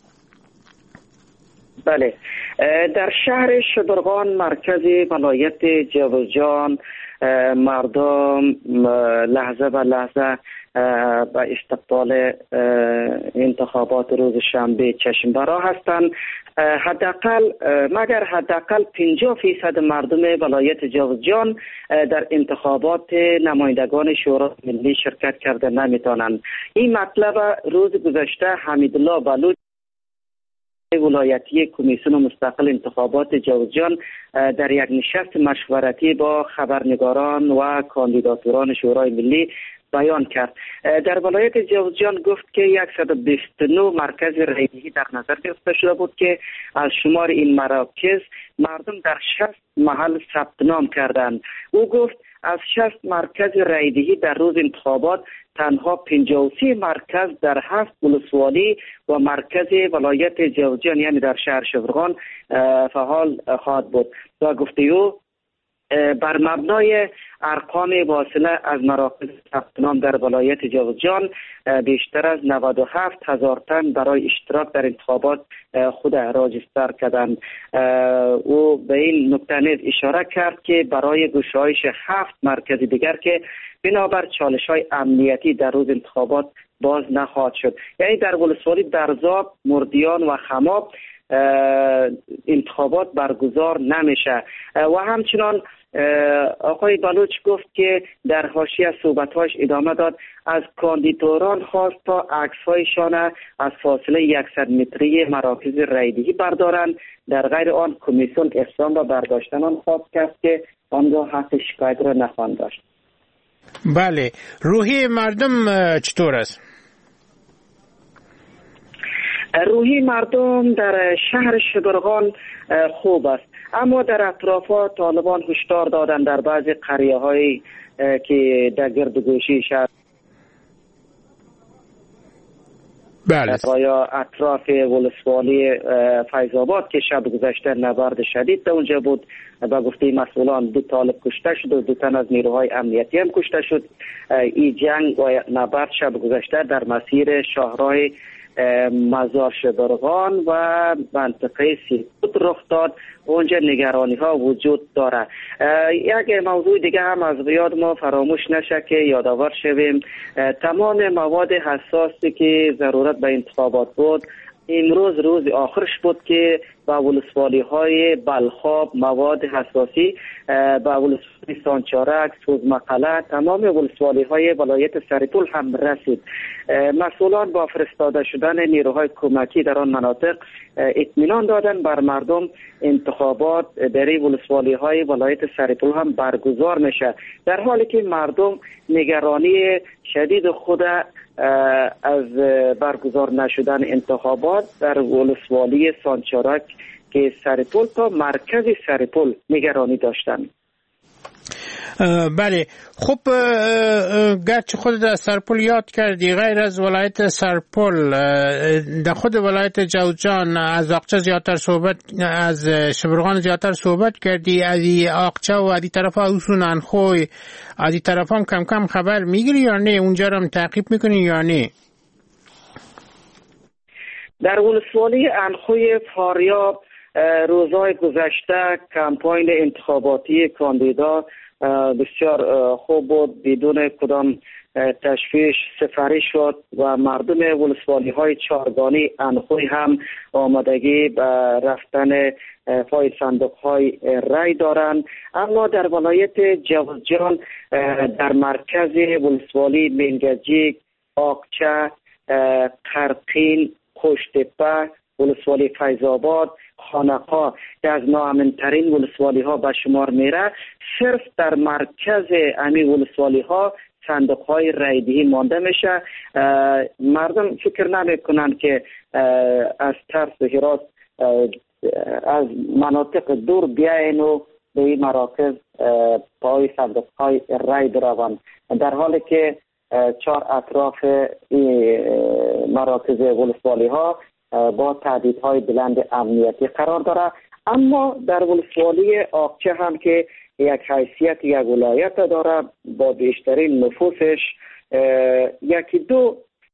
بله در شهر شبرغان مرکز ولایت جوزجان مردم لحظه به لحظه به استقبال انتخابات روز شنبه چشم برا هستند. حداقل 50% مردم ولایت جوزجان در انتخابات نمایندگان شورای ملی شرکت کرده نمیتونند. این مطلب روز گذشته حمیدالله بلوچ ولایتی کمیسیون مستقل انتخابات جوزجان در یک نشست مشورتی با خبرنگاران و کاندیداتوران شورای ملی بیان کرد. در ولایت جوزجان گفت که 129 مرکز رایدهی در نظر گرفته شده بود که از شمار این مراکز مردم در 60 محل ثبت نام کردند. او گفت از 60 مرکز رایدهی در روز انتخابات تنها 53 مرکز در 7 ولسوالی و مرکز ولایت جوزجان یعنی در شهر شبرغان فعال خواهد بود. و گفته او بر مبنای ارقام واصله از مراکز ثبت نام در ولایت جوزجان بیشتر از 97,000 تن برای اشتراک در انتخابات خود راجستر کردند. او به این نکته نیز اشاره کرد که برای گشایش 7 مرکز دیگر که بنابر چالش‌های امنیتی در روز انتخابات باز نخواهد شد، یعنی در ولسوالی درزاب، مردیان و خماب انتخابات برگزار نمیشه. و همچنان آقای بلوچ گفت که در حاشیه صحبت‌هاش ادامه داد از کاندیداتوران خواست تا عکس‌هایشان از فاصله 100 متری مراکز رایدهی بردارند. در غیر آن کمیسیون اقدام به برداشتن آن خواست کرد که آنگاه حق شکایت را نخواهند داشت. بله، روحی مردم چطور است؟ روحی مردم در شهر شبرغان خوب است، اما در اطراف طالبان هشدار دادند در بعضی قریه‌های که در گردگوشی شهر یا اطراف ولسوالی فیض‌آباد که شب گذشته نبرد شدید در اونجا بود، با گفته مسئولان 2 طالب کشته شد و 2 تن از نیروهای امنیتی هم کشته شد. این جنگ و نبرد شب گذشته در مسیر شاهراه مزار شبرغان و منطقه سیکوت رخ داد. اونجا نگرانی ها وجود داره. یک موضوع دیگه هم از یاد ما فراموش نشه که یادآور شویم، تمام مواد حساسی که ضرورت به انتخابات بود امروز روز آخرش بود که با ولسوالی های بلخاب مواد حساسی، با ولسوالی سانچارک، سوزمقاله، تمام ولسوالی های ولایت سرپل هم رسید. مسئولان با فرستاده شدن نیروهای کمکی در آن مناطق اطمینان دادن بر مردم انتخابات در ولسوالی های ولایت سرپل هم برگزار میشه، در حالی که مردم نگرانی شدید خود از برگزار نشدن انتخابات در ولسوالی سانچارک که سرپل تا مرکز سرپل نگرانی داشتند. بله، خب گرچه خود در سرپل یاد کردی، غیر از ولایت سرپل در خود ولایت جوزجان از آقچه زیادتر صحبت، از شبرغان زیادتر صحبت کردی، از آقچه و از این طرف اوسون انخوی، از این طرف هم کم کم خبر میگیری یا نه؟ اونجا رو هم تعقیب میکنی یا نه؟ در ولسوالی انخوی فاریاب روزهای گذشته کمپاین انتخاباتی کاندیدا بسیار خوب بود، بدون کدام تشویش سفری شد و مردم ولسوالی های چارگانی انخوی هم آمادگی به رفتن پای صندوق های رای دارند. اما در ولایت جوزجان در مرکز ولسوالی منگجیک، آقچه، قرقین، خوشتپه، ولسوالی فیض‌آباد، خانقا که از ناامن‌ترین ولسوالی ها به شمار میره، صرف در مرکز امی ولسوالی ها صندوق های رایدهی مانده میشه. مردم فکر نمی کنند که از طرف هرات از مناطق دور بیاین و به این مراکز پای صندوق های رای بروند، در حالی که 4 اطراف مراکز ولسوالی ها با تهدیدهای بلند امنیتی قرار داره. اما در ولسوالی آقچه هم که یک حیثیت یک ولایت داره با بیشترین نفوسش، 1-2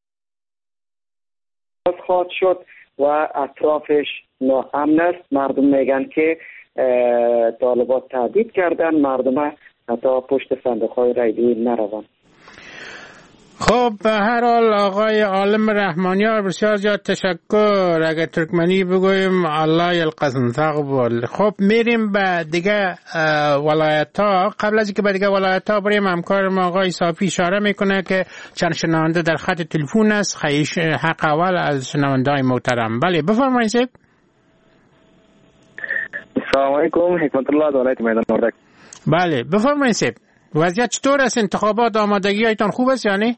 خواهد شد و اطرافش ناامن است. مردم میگن که طالبات تهدید کردن مردم حتی پشت صندوق های رایدهی نروند. خب به هر حال آقای عالم رحمانیار بسیار زیاد تشکر. اگر ترکمنی بگویم الله یلقزن تقبل. خب میریم به دیگه ولایت ها. قبل از اینکه به دیگه ولایت ها بریم، همکار ما آقای صافی اشاره میکنه که چند شنونده در خط تلفن است. خیش حق اول از شنونده‌های محترم. بله بفرمایید سیب. السلام علیکم، حکمت الله از ولایت میدان وردک. بله بفرمایید سیب. وضعیت چطور است؟ انتخابات آمادگی هایتان خوب است یعنی؟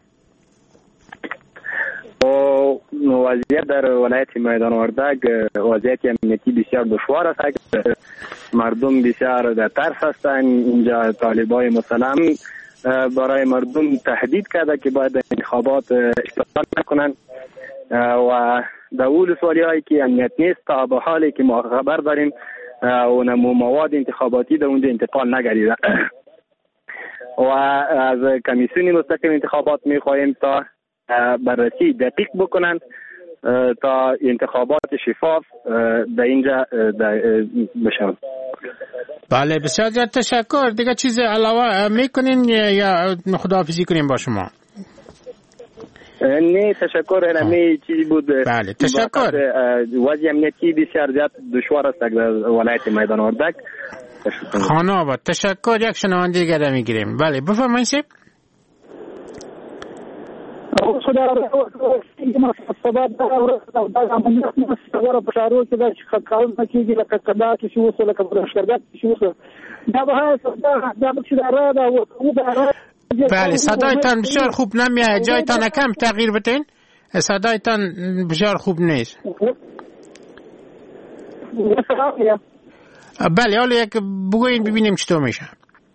وضعیت در ولایت میدان وردک وضعیت امنیتی بسیار دشوار است. مردم بسیار در ترس هستند. اینجا طالبای مسلم برای مردم تهدید کرده که باید انتخابات اشتراک نکنند و در اول سوالی هایی که امنیت نیست تا به حالی که ما خبر داریم و مواد انتخاباتی در اونجا انتقال نگردیده و از کمیسیون مستقل انتخابات میخواهیم تا بررسی دقیق بکنند تا انتخابات شفاف در اینجا بشن. بله بسیار زیاد تشکر. دیگه چیز علاوه میکنین یا خداحافظی کنیم با شما؟ نه تشکر. همه چیزی بود. بله تشکر. وضع امنیتی بسیار زیاد دشوار است در ولایت میدان وردک. خانه آباد تشکر. یک شنونده دیگه میگیریم. بله بفرمایید سیب. خدا سبب دا امنیت مستقر بشارو کې د خدمت کېږي لکه قضا کې شو وسو لکه برشکردات شو وسو دا به دا چې داره دا و بله صدایتان بسیار خوب نمیاد. جایتان کم تغییر بدین. صدایتان بسیار خوب نیست. بله حالا یک بگوین ببینیم چطور میشه.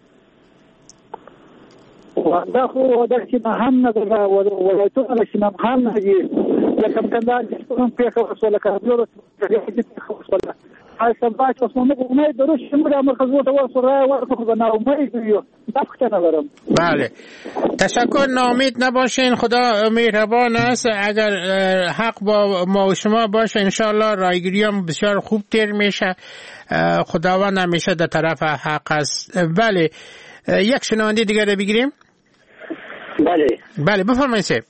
دا خو دا چې هم نه دا ولایتونه چې هم نه دي لکه کندهار چې کوم پیښه وسوله کړو وسوله هاي سبات وسمه امید دروش شمره مرکزو ته وسره ورته نه امید یو دفتر ندارم. بله تشکر. ناامید نباشین. خدا مهربان است. اگر حق با ما و شما باشه انشالله رایگیری هم بسیار خوب تیر میشه. خداوند همیشه در طرف حق است. بله یک شنونده دیگر رو بگیریم. بله بفرمایید سیب.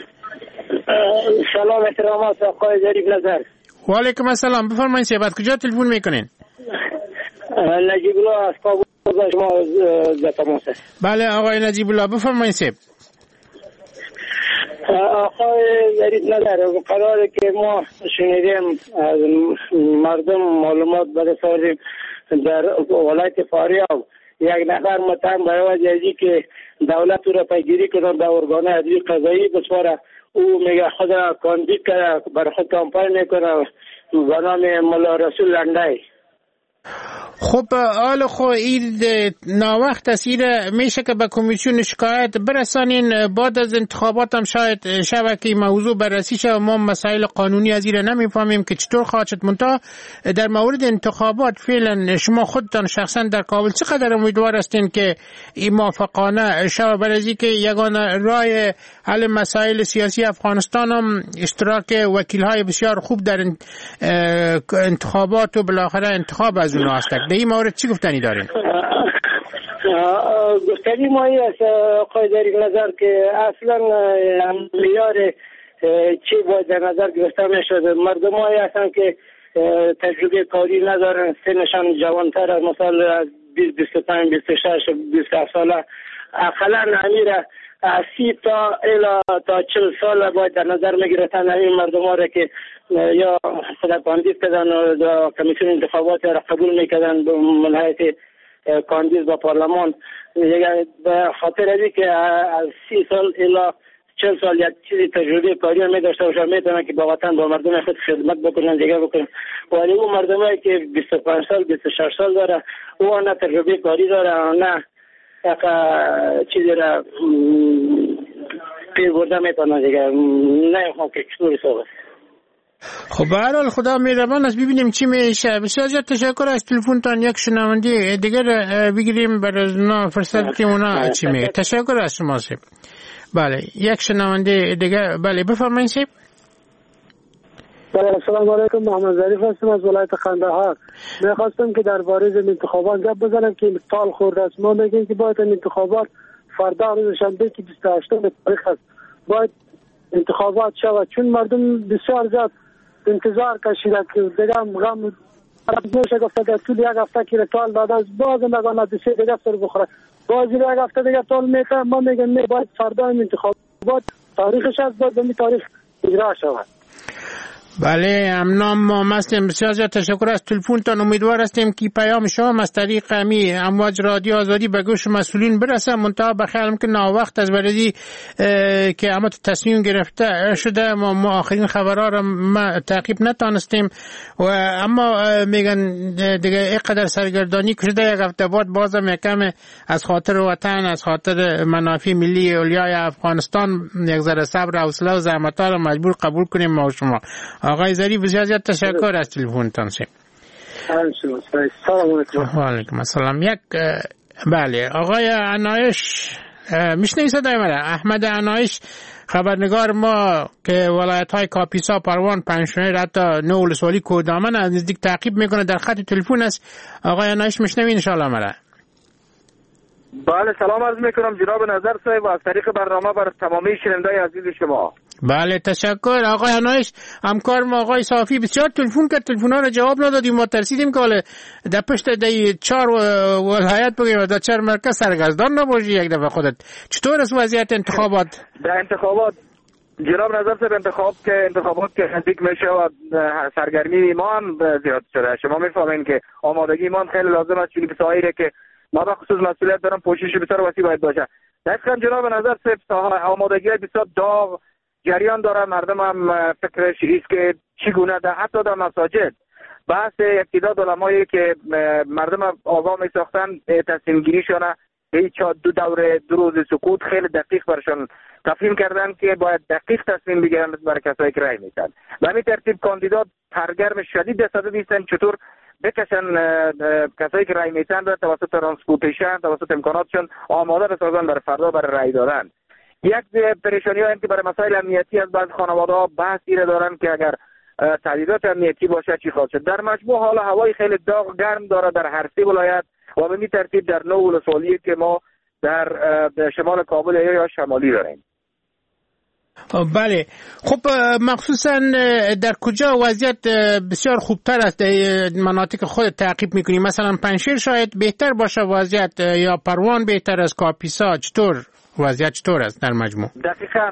سلام احترامات آقای ظریف نظر. و علیکم السلام. بفرمایید سیب. از کجا تلفن میکنین؟ نجیب الله از کابل شما در تماس است. بله آقای نجیب الله بفرمایید سیب. آقای ظریف نظر قراره که ما شنیدیم از مردم معلومات برسانیم در ولایت فاریاب یک نفر متهم به وجه که دولت او را پیگیری کنند در ارگان عدلی قضایی بسپاره. او میگه خود کاندید کرده برای خود کامپاین میکنه به نام ملا رسول لندای. خب حال خو این ناوقت است. میشه که به کمیسیون شکایت برسانین. بعد از انتخابات هم شاید شبکه موضوع بررسی شه. ما مسائل قانونی از این نمیفهمیم که چطور خواهد شد. منتها در مورد انتخابات فعلا شما خودتان شخصا در کابل چقدر امیدوار هستین که این موافقانه شه؟ برای که یگانه راه حل مسائل سیاسی افغانستان هم اشتراک وکیل‌های بسیار خوب در انتخابات و بالاخره انتخاب از اونها هست. در این مورد چی گفتنی دارین؟ گفتنی مایی است آقای ظریف نظر که اصلا معیار چی باید در نظر گرفته میشد. مردم هایی هستن که تجربه کاری ندارن، سنشان جوانتر از مثلا از 20 25 26 27 ساله اقلا امیره 30 تا 40 سال باید در نظر میگیرتن. این مردم ها را که یا خود کاندید کردن و کمیسیون انتخابات را قبول میکردن به منحیث کاندید با پارلمان، به خاطر ازی که از 30 سال الی 40 سال یک چیزی تجربه کاری می داشته باشه میتونن که با وطن با مردم خود خدمت بکنن دیگه بکنن. ولی اون مردمایی که 25 سال 26 سال داره او نه تجربه کاری داره نه چیزی را پیر برده میتونن دیگه نه هم که چطوری صحبت. خب به هر حال خدا مهربان است. ببینیم چی میشه. بسیار زیاد تشکر از تلفنتان. یک شنونده دیگر بگیریم برای اونا فرصت که اونا چی میگه. تشکر از شما سیب. بله یک شنونده دیگر. بله بفرمایید سیب. السلام علیکم، محمد ظریف هستم از ولایت قندهار. میخواستم که درباره انتخابات گپ بزنم که تال خورده است. ما میگیم که باید انتخابات فردا روز شنبه که 28 تاریخ است باید انتخابات شود، چون مردم بسیار زیاد انتظار کشیده که دیگه غم نوشه گفته که طول یک هفته که رتال داده باز نگانه بسیار دیگه سر بخوره، باز یک هفته دیگه طول میکنه. ما میگم نه، باید فردا انتخابات تاریخش است، باید به تاریخ اجرا شود. بله، امنام ما هستیم. بسیار زیاد تشکر از تلفنتان. امیدوار هستیم که پیام شما از طریق امواج رادیو آزادی به گوش مسئولین برسه. منتها بخیالم که ناوقت از بردی که اما تصمیم گرفته شده ما آخرین خبرها را ما تعقیب نتانستیم و اما میگن دیگه اینقدر سرگردانی کشیده یک هفته بعد بازم یکم از خاطر وطن، از خاطر منافع ملی اولیای افغانستان یک ذره صبر و حوصله و زحمت‌ها را مجبور قبول کنیم ما و شما. آقای ظریف بسیار زیاد تشکر از تلفنتان. سلام علیکم. و علیکم السلام. بله، آقای عنایش میشنوید صدای من؟ احمد عنایش خبرنگار ما که ولایت‌های کاپیسا، پروان، پنجشیر حتی نو ولسوالی کودامن از نزدیک تعقیب میکنه در خط تلفن است. آقای عنایش میشنوید ان شاء الله مرا؟ بله، سلام عرض میکنم جناب نظر صاحب و از طریق برنامه بر تمامی شنوندگان عزیز شما. بله تشکر. آقای عنایش همکار ما آقای صافی بسیار تلفن کرد، تلفن‌ها را جواب ندادیم. ما ترسیدیم که حالا در پشت دی 4 ولایت بگیم و در 4 مرکز سرگردان نباشی یک دفعه خودت. چطور است وضعیت انتخابات؟ در انتخابات جناب نظر صاحب انتخابات که نزدیک میشه و سرگرمی ما هم زیاد شده. شما میفهمین که آمادگی ما خیلی لازم است، چون که سایره که ما به خصوص مسئولیت دارم، پوشش بسیار وسیع باید باشه. دقیقاً جناب نظر صاحب آمادگی بسیار داغ جریان داره. مردم هم فکرش ایست که چگونه حتی در مساجد بحث یک تعداد علمایی که مردم آگاه می ساختن تصمیم گیری شونه هیچ دو روز سکوت خیلی دقیق برشان تفهیم کردن که باید دقیق تصمیم بگیرن برای کسایی که رای میدن. به همین ترتیب کاندیدات سرگرم شدید در صدد نیستن چطور بکشن کسایی که رای میدن را توسط ترانسپورتیشن، توسط امکاناتشون آماده بسازن برای فردا برای رای دادن. یک پریشانی ها این که برای مسائل امنیتی از بعض خانواده ها بحث ایره دارن که اگر تهدیدات امنیتی باشه چی خواهد شد. در مجموع حال هوای خیلی داغ گرم داره در هر سه ولایت و به این ترتیب در 9 ولسوالی که ما در شمال کابل یا شمالی داریم. بله، خب مخصوصا در کجا وضعیت بسیار خوبتر است؟ مناطق خود تعقیب میکنیم، مثلا پنجشیر شاید بهتر باشه وضعیت یا پروان بهتر از کاپیسا؟ چطور وضعیت چطور است در مجموع؟ دقیقاً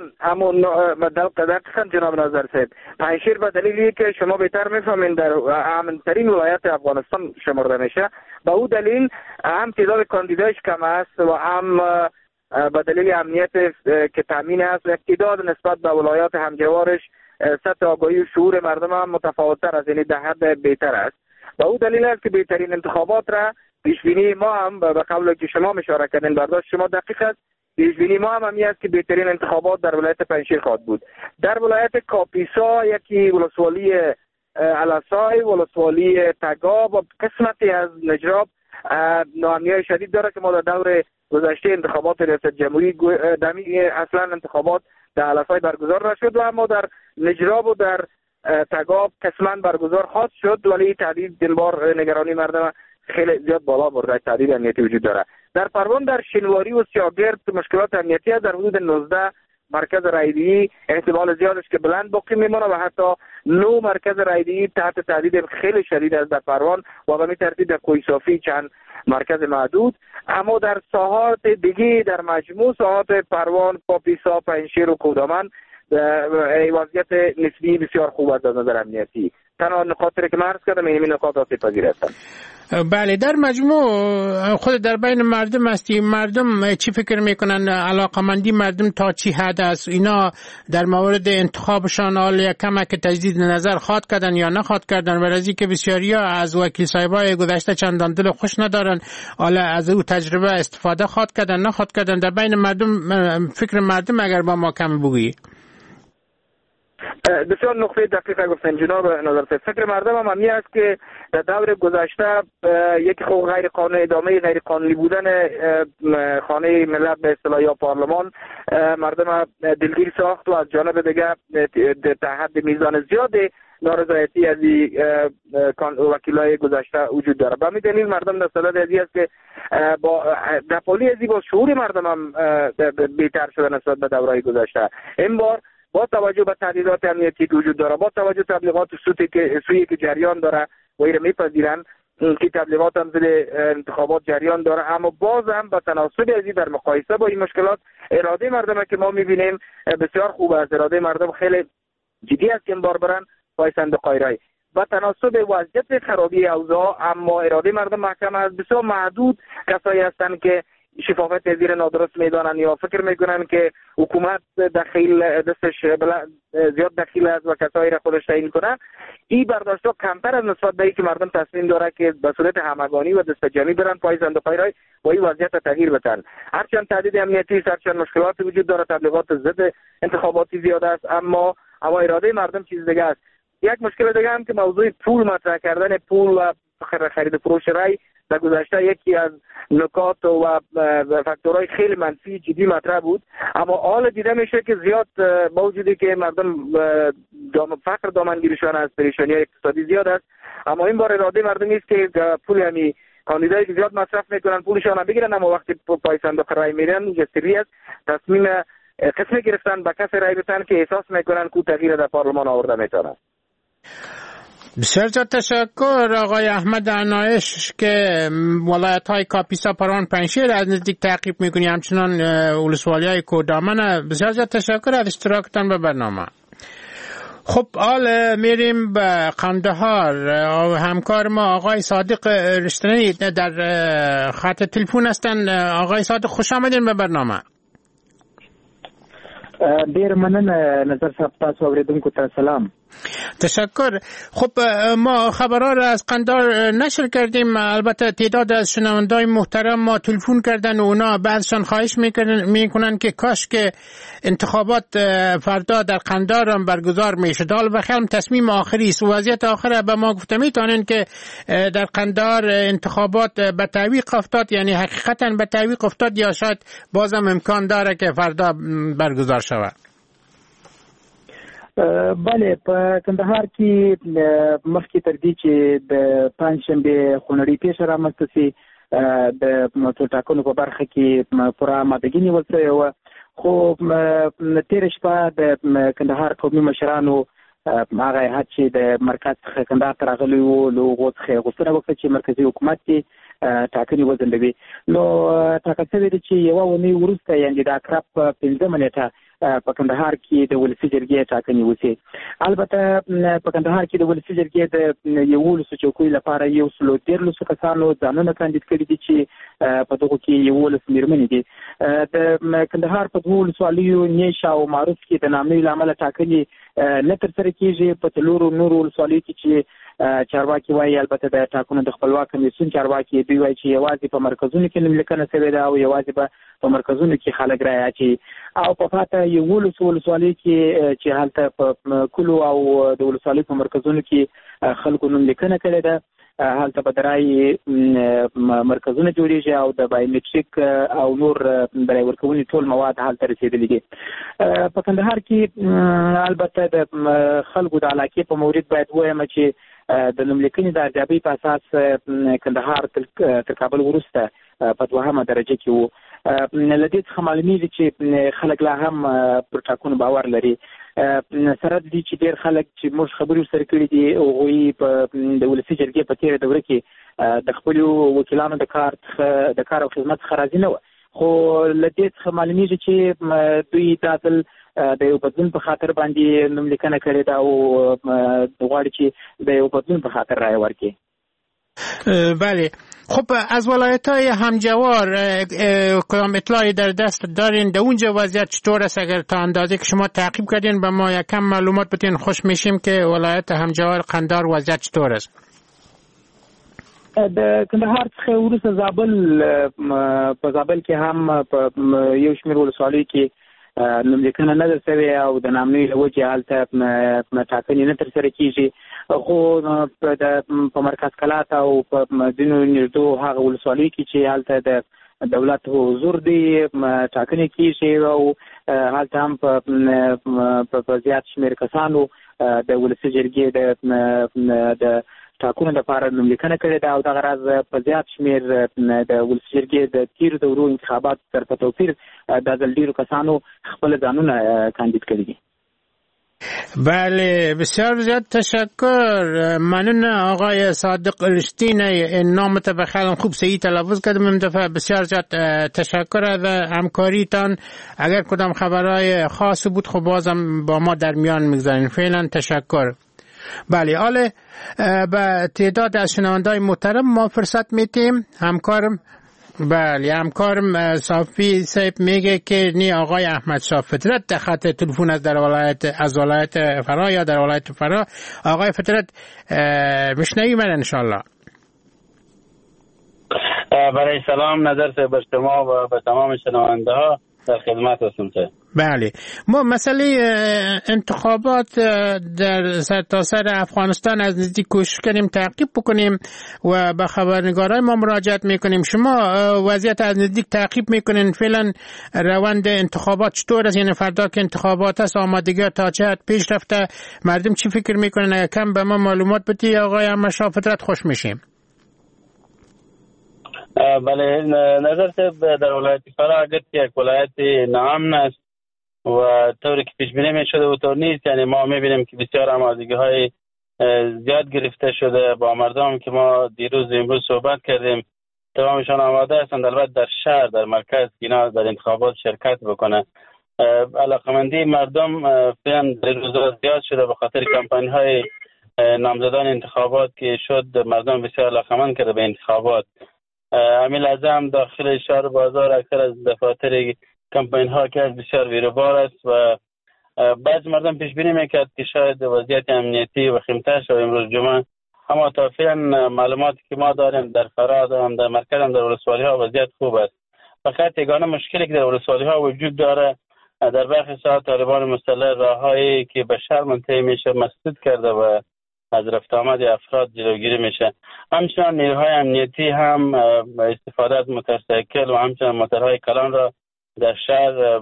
جناب نظر صاحب، پنجشیر به دلیلی که شما بهتر میفهمین در امن‌ترین ولایت افغانستان شمرده میشه، به او دلیل هم تعداد کاندیداش کم است و هم به دلیل امنیت که تامین است و تعداد نسبت به ولایات همجوارش سطح آگاهی و شعور مردم هم متفاوت‌تر از این در حد بهتر است. به او دلیل است که بهترین انتخابات را پیش بینی ما هم به قبل که شما اشاره کردین برداشت شما دقیق است، پیش بینی ما هم است که بهترین انتخابات در ولایت پنجشیر خواهد بود. در ولایت کاپیسا یکی ولسوالی علاسای، ولسوالی تگاب و قسمتی از نجراب ناامنی شدید داره که ما در دور گذشته انتخابات ریاست جمهوری اصلا انتخابات در علاسای برگزار نشد و اما در نجراب و در تگاب قسما برگزار خواهد شد، ولی تهدید این بار نگرانی مردم خیلی زیاد بالا برده، تهدید امنیتی وجود داره. در پروان در شنواری و سیاگرد مشکلات امنیتی در حدود 19 مرکز رایدهی احتمال زیادش که بلند باقی میمونه و حتی 9 مرکز رایدهی تحت تهدید خیلی شدید است در پروان و به این ترتیب در کوهصافی چند مرکز معدود. اما در ساحات دیگه در مجموع ساحات پروان، کاپیسا، پنجشیر و کودامن وضعیت نسبی بسیار خوب است از نظر امنیتی. تنها نکاتی که من عرض کردم این نکات آسیب پذیر هستند. بله، در مجموع خود در بین مردم هستی، مردم چی فکر میکنن؟ علاقمندی مردم تا چی حد است؟ اینا در مورد انتخابشان حال یک کمک تجدید نظر خواد کردن یا نخواد کردن؟ برای که بسیاریا از وکیل صاحبای گذشته چندان دل خوش ندارن، حالا از او تجربه استفاده خواد کردن نخواد کردن؟ در بین مردم فکر مردم اگر با ما کم بگویی. بسیار نقطه دقیقه گفتن جناب نظر صاحب. فکر مردم هم همی است که در دور گذشته یک حقوق غیر قانونی، ادامه غیر قانونی بودن خانه ملت به اصطلاح یا پارلمان مردم دلگیر ساخت و از جانب دیگه تحت میزان زیاد نارضایتی از وکیلای گذشته وجود داره. به همین دلیل مردم در صدد ازی است که با دپالی ازی با شعور مردم هم بهتر شده نسبت به دورهای گذشته. این بار با توجه به تهدیدات امنیتی که وجود داره، با توجه به تبلیغات سویی که جریان داره و ایره میپذیرن که تبلیغات هم ضد انتخابات جریان داره، اما باز هم با تناسب ازی در مقایسه با این مشکلات اراده مردم که ما میبینیم بسیار خوب است. اراده مردم خیلی جدی است که این بار برن پای صندوق رای. با تناسب وضعیت خرابی اوضاع اما اراده مردم محکم است. بسیار محدود کسایی هستند که شفافیت زیر نادرست میدانن یا فکر میکنن که حکومت دستش زیاد دخیل است و کسایی را خودش تعیین کنه. این برداشت‌ها کمتر از نسبت به اینکه مردم تصمیم داره که به صورت همگانی و دست جمعی برن پای صندوق رای و این وضعیت را تغییر بدن. هرچند تهدید امنیتی، هرچند مشکلات وجود داره، تبلیغات ضد انتخاباتی زیاد است، اما اراده مردم چیز دیگه است. یک مشکل دیگه هم که موضوع پول مطرح کردن پول و خرید فروش رای در گذشته یکی از نکات و فاکتورهای خیلی منفی جدی مطرح بود، اما حال دیده میشه که زیاد با وجودی که مردم فقر دامنگیرشان از پریشانی اقتصادی زیاد است، اما این بار اراده مردم است که پول همی کاندیدایی که زیاد مصرف میکنن پولشان بگیرن، اما وقتی پای صندوق رای میرن سری است تصمیم قسمی گرفتن به کسی رای بدن که احساس میکنن که تغییر در پارلمان آورده میتونه. بسیار زیاد تشکر آقای احمد عنایش که ولایت های کاپیسا، پروان، پنجشیر از نزدیک تعقیب میکنی، همچنان ولسوالی های کوهدامن. بسیار زیاد تشکر از اشتراکتان به برنامه. خب حال میریم به قندهار. همکار ما آقای صادق رشتنی در خط تلفن هستن. آقای صادق خوش آمدین به برنامه. ډیر مننه نظر صاحب، تاسو اوریدونکو ته سلام. تشکر. خب ما خبرها را از قندهار نشر کردیم، البته تعداد از شنوندای محترم ما تلفن کردن و اونا بعضشان خواهش میکنن که کاش که انتخابات فردا در قندهار هم برگزار میشد. حالا بخیرم تصمیم آخری است. وضعیت آخر به ما گفته میتونن که در قندهار انتخابات به تعویق افتاد، یعنی حقیقتا به تعویق افتاد یا شاید بازم امکان داره که فردا برگزار شود. بله، په کندهار کې مخکې تر دې چې د پنځشنبې خونړۍ پیښه رامنځته سي د ټاکنو په برخه کې پوره آمادګي نیول شوې وه، خو تېره شپه د کندهار قومي مشرانو هغه هیات چې د مرکز څخه کندهار ته راغلي وو له هغو څخه یې غوښتنه وکړه چې مرکزي حکومت کې ټاکنې وځنډوي. نو ټاکل شوې ده چې یوه اونۍ وروسته، یعنې د اکراب په 5مه نیټه په کندهار کې د ولسي جرګې ټاکنې وشي. البته په کندهار کې د ولسي جرګې د 11 چوکیو لپاره 113 کسانو ځانونه کاندید کړي دي چې په دغو کې 11 میرمنې دي. د کندهار په 2 ولسوالیو نیش او معروف کې د نامنۍ له امله ټاکنې نه ترسره کېږي. په 4 نورو ولسوالیو کې چې چارواکي وایي، البته د ټاکنو د خپلواک کمیسیون چارواکي دوی وایي چې یوازې په مرکزونو کې نوملیکنه شوې ده او یوازې به په مرکزونو کې خلک رایه اچوي، او په پاته 11 ولسوالیو کې چې هلته په کلو او د ولسوالیو په مرکزونو کې خلکو نوملیکنه کړې ده، هلته به د رایې مرکزونه جوړېږي او د بایومټریک او نور د رایې ورکونې ټول مواد هلته رسېدلي دي. په کندهار کې البته د خلکو د علاقې په مورد باید ووایم چې د نوملیکنې د ارزیابۍ په اساس کندهار تر کابل وروسته په 2مه درجه کې وو. له دې څخه معلومیږي چې خلک لا هم پر ټاکنو باور لري. سره د دې چې ډېر خلک چې موږ خبرې ورسره کړي دي، هغوی د ولسي جرګې په تېره دوره کې د خپلو وکیلانو د کار او خدمت څخه راضي نه وه، خو له دې څخه معلومیږي چې دوی دا ځل د یو بدلون په خاطر باندې نوملیکنه کړې ده او غواړي چې د یو بدلون په خاطر رایه ورکړي. بله. خب از ولایت‌های همجوار کدام اطلاعی در دست دارین؟ در اونجا وضعیت چطور است؟ اگر تا اندازه که شما تعقیب کردین به ما یکم معلومات بدین خوش میشیم که ولایت همجوار قندهار وضعیت چطور است؟ د کندهار څخه وروسته په زابل کې هم په یو شمېر ولسوالیو کې نوملیکنه نه ده شوې او د نامنۍ له وجې هلته ټاکنې نه ترسره کېږي، خو په مرکز کلات او په ځینو نږدو هغه ولسوالیو کې چې هلته د دولت حضور دی ټاکنې کېږي او هلته هم په زیات شمېر کسانو د ولسي جرګې د ټاکنو لپاره نوملیکنه کړې ده او دغه راز په زیات شمېر د ولسي جرګې د تیرو دورو انتخابات سره په توپیر دا ځل ډېرو کسانو خپل ځانونه کاندید کړي دي. بله، بسیار زیاد تشکر. ممنون آقای صادق رشتینی، نامت به خیلی خوب صحیح تلفظ کردم این دفعه. بسیار زیاد تشکر از همکاریتان. اگر کدام خبرهای خاص بود خب بازم با ما در میان میگذارین. فعلا تشکر. بله، حالا به تعداد از شنونده‌های محترم ما فرصت میتیم. همکارم صافی صاحب میگه که نی آقای احمد شاه فطرت در خط تلفن از ولایت فرا یا در ولایت فرا. آقای فطرت میشنوی من انشالله؟ برای سلام نظر به شما و به تمام شنونده ها در خدمت هستم. بله، ما مسئله انتخابات در سرتاسر افغانستان از نزدیک کوشش کنیم تعقیب بکنیم و به خبرنگارای ما مراجعت میکنیم. شما وضعیت از نزدیک تعقیب میکنین. فعلا روند انتخابات چطور است؟ یعنی فردا که انتخابات است آمادگی تا چه حد پیش رفته؟ مردم چی فکر میکنن؟ اگر کم به ما معلومات بدی آقای احمد شاه فطرت خوش میشیم. بله، نظر در ولایت فرا اگر که یک ولایت ناامن است و طوری که پیش بینی می شده و طور نیست، یعنی ما می بینیم که بسیار آمادگی های زیاد گرفته شده. با مردم که ما دیروز امروز صحبت کردیم تمامشان آماده هستند، البته در شهر در مرکز که اینا در انتخابات شرکت بکنه. علاقمندی مردم فعلا در روزها زیاد شده به خاطر کمپانی های نامزدان انتخابات که شد. مردم بسیار علاقمند کرده به انتخابات. همین لحظه هم داخل شهر بازار اکثر از دفاتر کمپین ها که بسیار بیروبار است و بعض مردم پیش بینی میکرد که شاید وضعیت امنیتی و خیمتر شد امروز جمعه. اما تا فعلا معلوماتی که ما داریم در فرا هم در مرکز هم در ولسوالی ها وضعیت خوب است. فقط یگانه مشکلی که در ولسوالی ها وجود داره در برخی ساعات طالبان مسلح راههایی که به شهر منتهی میشه مسدود کرده و از رفت آمد افراد جلوگیری میشه. همچنان نیروهای امنیتی هم استفاده از موتورسیکل و همچنان موتورهای کلان را در شهر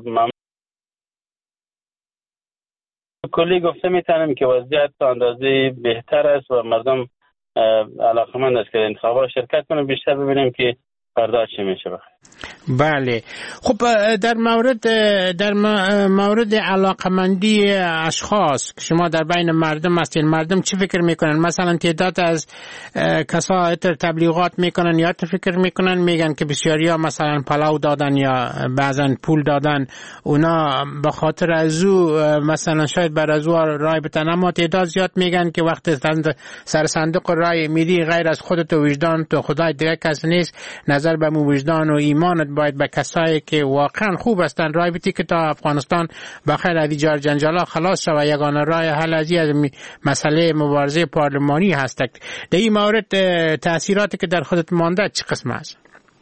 کلی گفته میتونیم که وضعیت تا اندازه بهتر است و مردم علاقمند است که انتخابات شرکت کنند. بیشتر ببینیم که فردا چی میشه. بله، خب در مورد علاقمندی اشخاص که شما در بین مردم هستین، مردم چی فکر میکنن؟ مثلا تعداد از کسایی تبلیغات میکنن یا فکر میکنن میگن که بسیاری ها مثلا پلاو دادن یا بعضا پول دادن، اونا به خاطر از او مثلا شاید بر از او رای بتن. اما تعداد زیاد میگن که وقت سر صندوق رای میری غیر از خودت و وجدان تو خدای دیگه کس نیست. نظر به وجدان و ایمانت باید به کسایی که واقعا خوب هستن رای بدی که تا افغانستان بخیر از جار جنجالا خلاص شود. یگانه راه حل از مسئله مبارزه پارلمانی هست. در این مورد تأثیراتی که در خودت مانده چه قسم است؟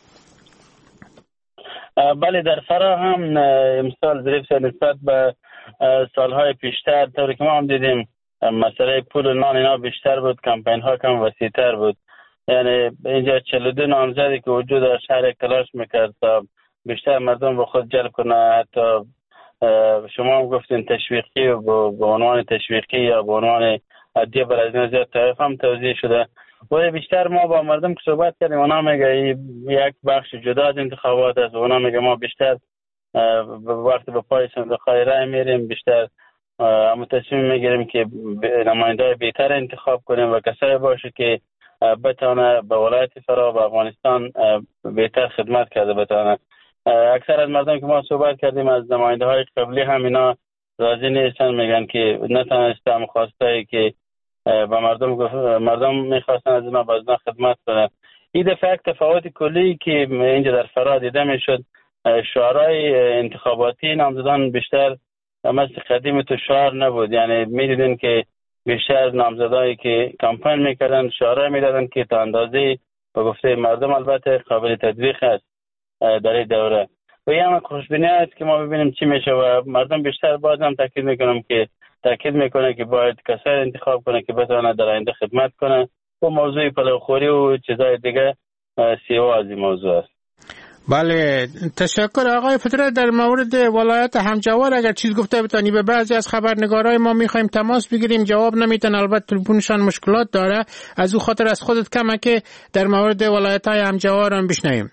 بله، در فرا هم امسال ظریف نسبت به سالهای پیشتر طوری که ما هم دیدیم مسئله پول نان اینا بیشتر بود، کمپین ها کم وسیع‌تر بود. یعنی اینجا 42 نامزدی که وجود داشت شهر تلاش میکرد تا بیشتر مردم به خود جلب کنه. حتی شما هم گفتین تشویقی و به عنوان تشویقی یا به عنوان عدیه بر از این زیاد طایف هم توضیح شده. ولی بیشتر ما با مردم که صحبت کردیم اونا میگه یک بخش جدا از انتخابات است. اونا میگه ما بیشتر وقتی به پای صندوق‌های رای میریم بیشتر تصمیم میگیریم که نماینده بهتر انتخاب کنیم و کسایی باشه که بتانه به ولایت فرا و افغانستان بهتر خدمت کرده بتانه. اکثر از مردم که ما صحبت کردیم از نماینده های قبلی هم اینا راضی نیستن، میگن که نتونستم خواستایی که به مردم میخواستن از اینا بازنا خدمت کنن. این دفعه تفاوت کلی که اینجا در فرا دیده میشد، شعارهای انتخاباتی نامزدان بیشتر مثل قدیم تو شعار نبود. یعنی میدیدین که بیشتر نامزدایی که کمپین میکردن شعارهای میدادن که تا اندازه به گفته مردم البته قابل تطبیق است در این دوره. و این همه خوشبینی است که ما ببینیم چی میشه و مردم بیشتر باز هم تاکید میکنه که باید کسایی انتخاب کنه که بتونه در آینده خدمت کنه و موضوع پلوخوری و چیزای دیگه سیوا از این موضوع است. بله، تشکر آقای فطرت. در مورد ولایت همجوار اگر چیز گفته بتانی به بعضی از خبرنگارای ما میخوایم تماس بگیریم، جواب نمیتن، البته تلفنشان مشکلات داره، از او خاطر از خودت کمه که در مورد ولایت های همجوار هم بشنویم.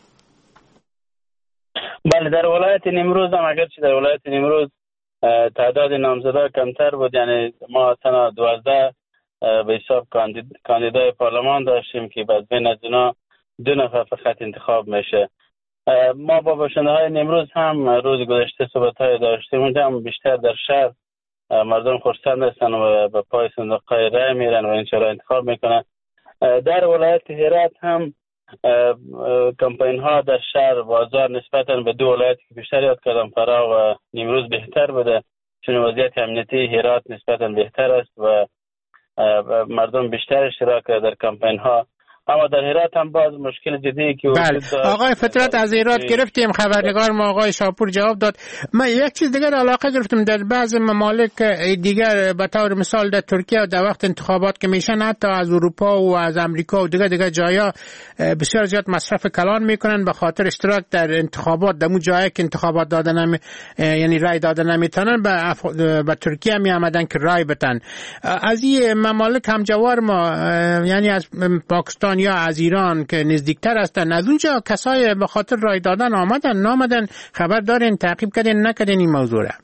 بله، در ولایت نیمروز هم اگرچه در ولایت نیمروز تعداد نامزدها کمتر بود، یعنی ما تنها 12 به حساب کاندیدای پارلمان داشتیم که بعد بین از اینا 2 نفر فقط انتخاب میشه. ما با باشنده های نیمروز هم روز گذشته صحبت‌های داشتیم، اونجا هم بیشتر در شهر مردم خرسند هستن و به پای صندوق‌های رای میرن و انشاءالله انتخاب میکنن. در ولایت هرات هم کمپین ها در شهر بازار نسبتاً به 2 ولایتی که بیشتر یاد کردم، فرا و نیمروز بهتر بوده، چون وضعیت امنیتی هرات نسبتاً بهتر است و مردم بیشتر اشتراک در کمپین ها. اما در هرات هم باز مشکل جدی که آقای فطرت از هرات گرفتیم، خبرنگار ما آقای شاپور جواب داد. من یک چیز دیگر علاقه گرفتم، در بعض ممالک دیگر به طور مثال در ترکیه در وقت انتخابات که میشن حتی از اروپا و از امریکا و دیگر جایا بسیار زیاد مصرف کلان میکنن به خاطر اشتراک در انتخابات. در اون جایی که انتخابات دادن یعنی رای دادن نمیتونن به ترکیه می آمدن که رای بدن. از این ممالک همجوار ما یعنی از پاکستان یا از ایران که نزدیکتر هستن، از اونجا کسای به خاطر رای دادن آمدن نامدن؟ خبر دارین؟ تعقیب کردین نکردین این موضوع را؟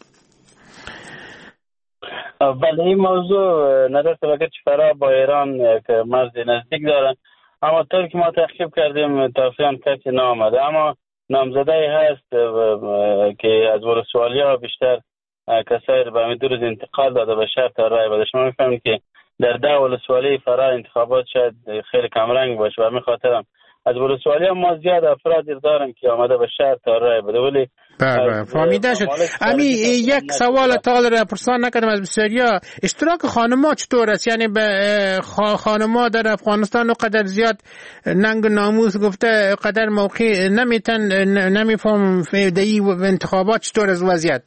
بله، این موضوع نداشته بگه فرا با ایران که مرز نزدیک دارن، اما طور که ما تحقیق کردیم تافیان کسی نامده، اما نامزدهی هست که از ولسوالی ها بیشتر کسایی به همین 2 روز انتقال داده به شهر تا رای بده. شما میفهمید که در 10 ولسوالی فرا انتخابات شاید خیلی کمرنگ باشه و همین خاطرم از ولسوالی هم ما زیاد افرادی دارم که آمده به شهر تا رای بده. ولی فهمیده شد. یک سوال تا را پرسان نکردم از بسیاریا، اشتراک خانم‌ها چطور است؟ یعنی به خانم‌ها در افغانستان قدر زیاد ننگ ناموس گفته قدر موقع نمیفهم فیدهی و انتخابات چطور از وضعیت؟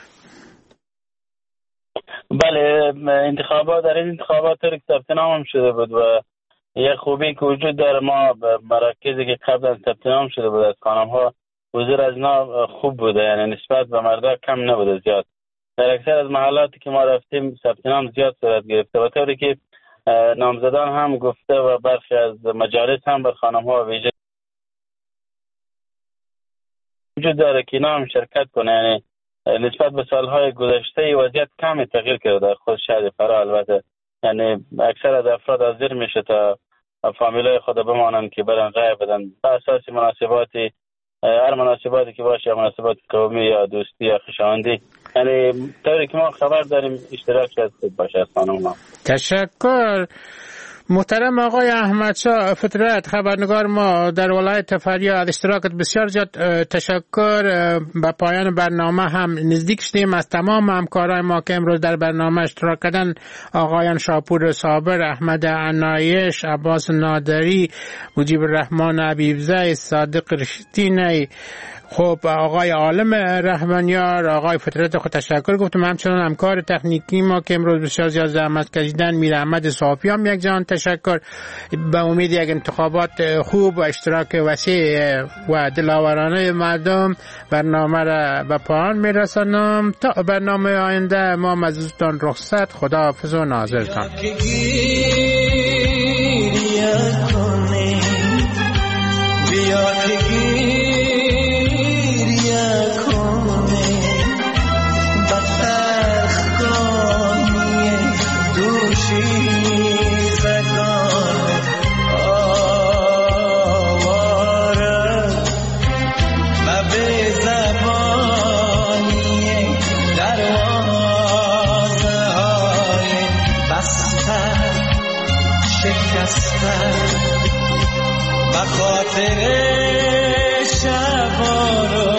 بله، انتخابات در این انتخابات طوری ثبت نام هم شده بود و یک خوبی که وجود داره، ما مراکزی که قبل از ثبت نام شده بود از خانم‌ها حضور از اینا خوب بوده، یعنی نسبت به مردا کم نبوده زیاد. در اکثر از محلاتی که ما رفتیم ثبت نام زیاد صورت گرفته و طوری که نامزدان هم گفته و برخی از مجالس هم بر خانم‌ها ویژه وجود داره که اینا هم شرکت کنه. یعنی نسبت به سالهای گذشته وضعیت کمی تغییر کرده در خود شهر فرا. البته یعنی اکثر از افراد حاضر میشه تا فامیلای خود بمانن که برن رای بدن به اساس مناسباتی، هر مناسباتی که باشه، مناسبات قومی یا دوستی یا خوشایندی، یعنی طوری که ما خبر داریم اشتراک شاید خوب باشه از خانم. تشکر محترم آقای احمدشاه فطرت، خبرنگار ما در ولایت فاریاب، اشتراکت بسیار زیاد تشکر. به پایان برنامه هم نزدیک شدیم. از تمام همکارای ما که امروز در برنامه اشتراک کردن، آقایان شاپور صابر، احمد عنایش، عباس نادری، مجیب الرحمن عبیبزی، صادق رشدینی، خب آقای عالم رحمانیار، آقای فطرت خود تشکر گفتم. همچنان همکار تکنیکی ما که امروز بسیار زیاد زحمت کشیدن، میر احمد صافی هم یک جان تشکر. به امید یک انتخابات خوب و اشتراک وسیع و دلاورانه مردم برنامه را به پایان میرسانم. تا برنامه آینده ما مزدتان رخصت، خداحافظ و ناظرتان. به خاطر شبا رو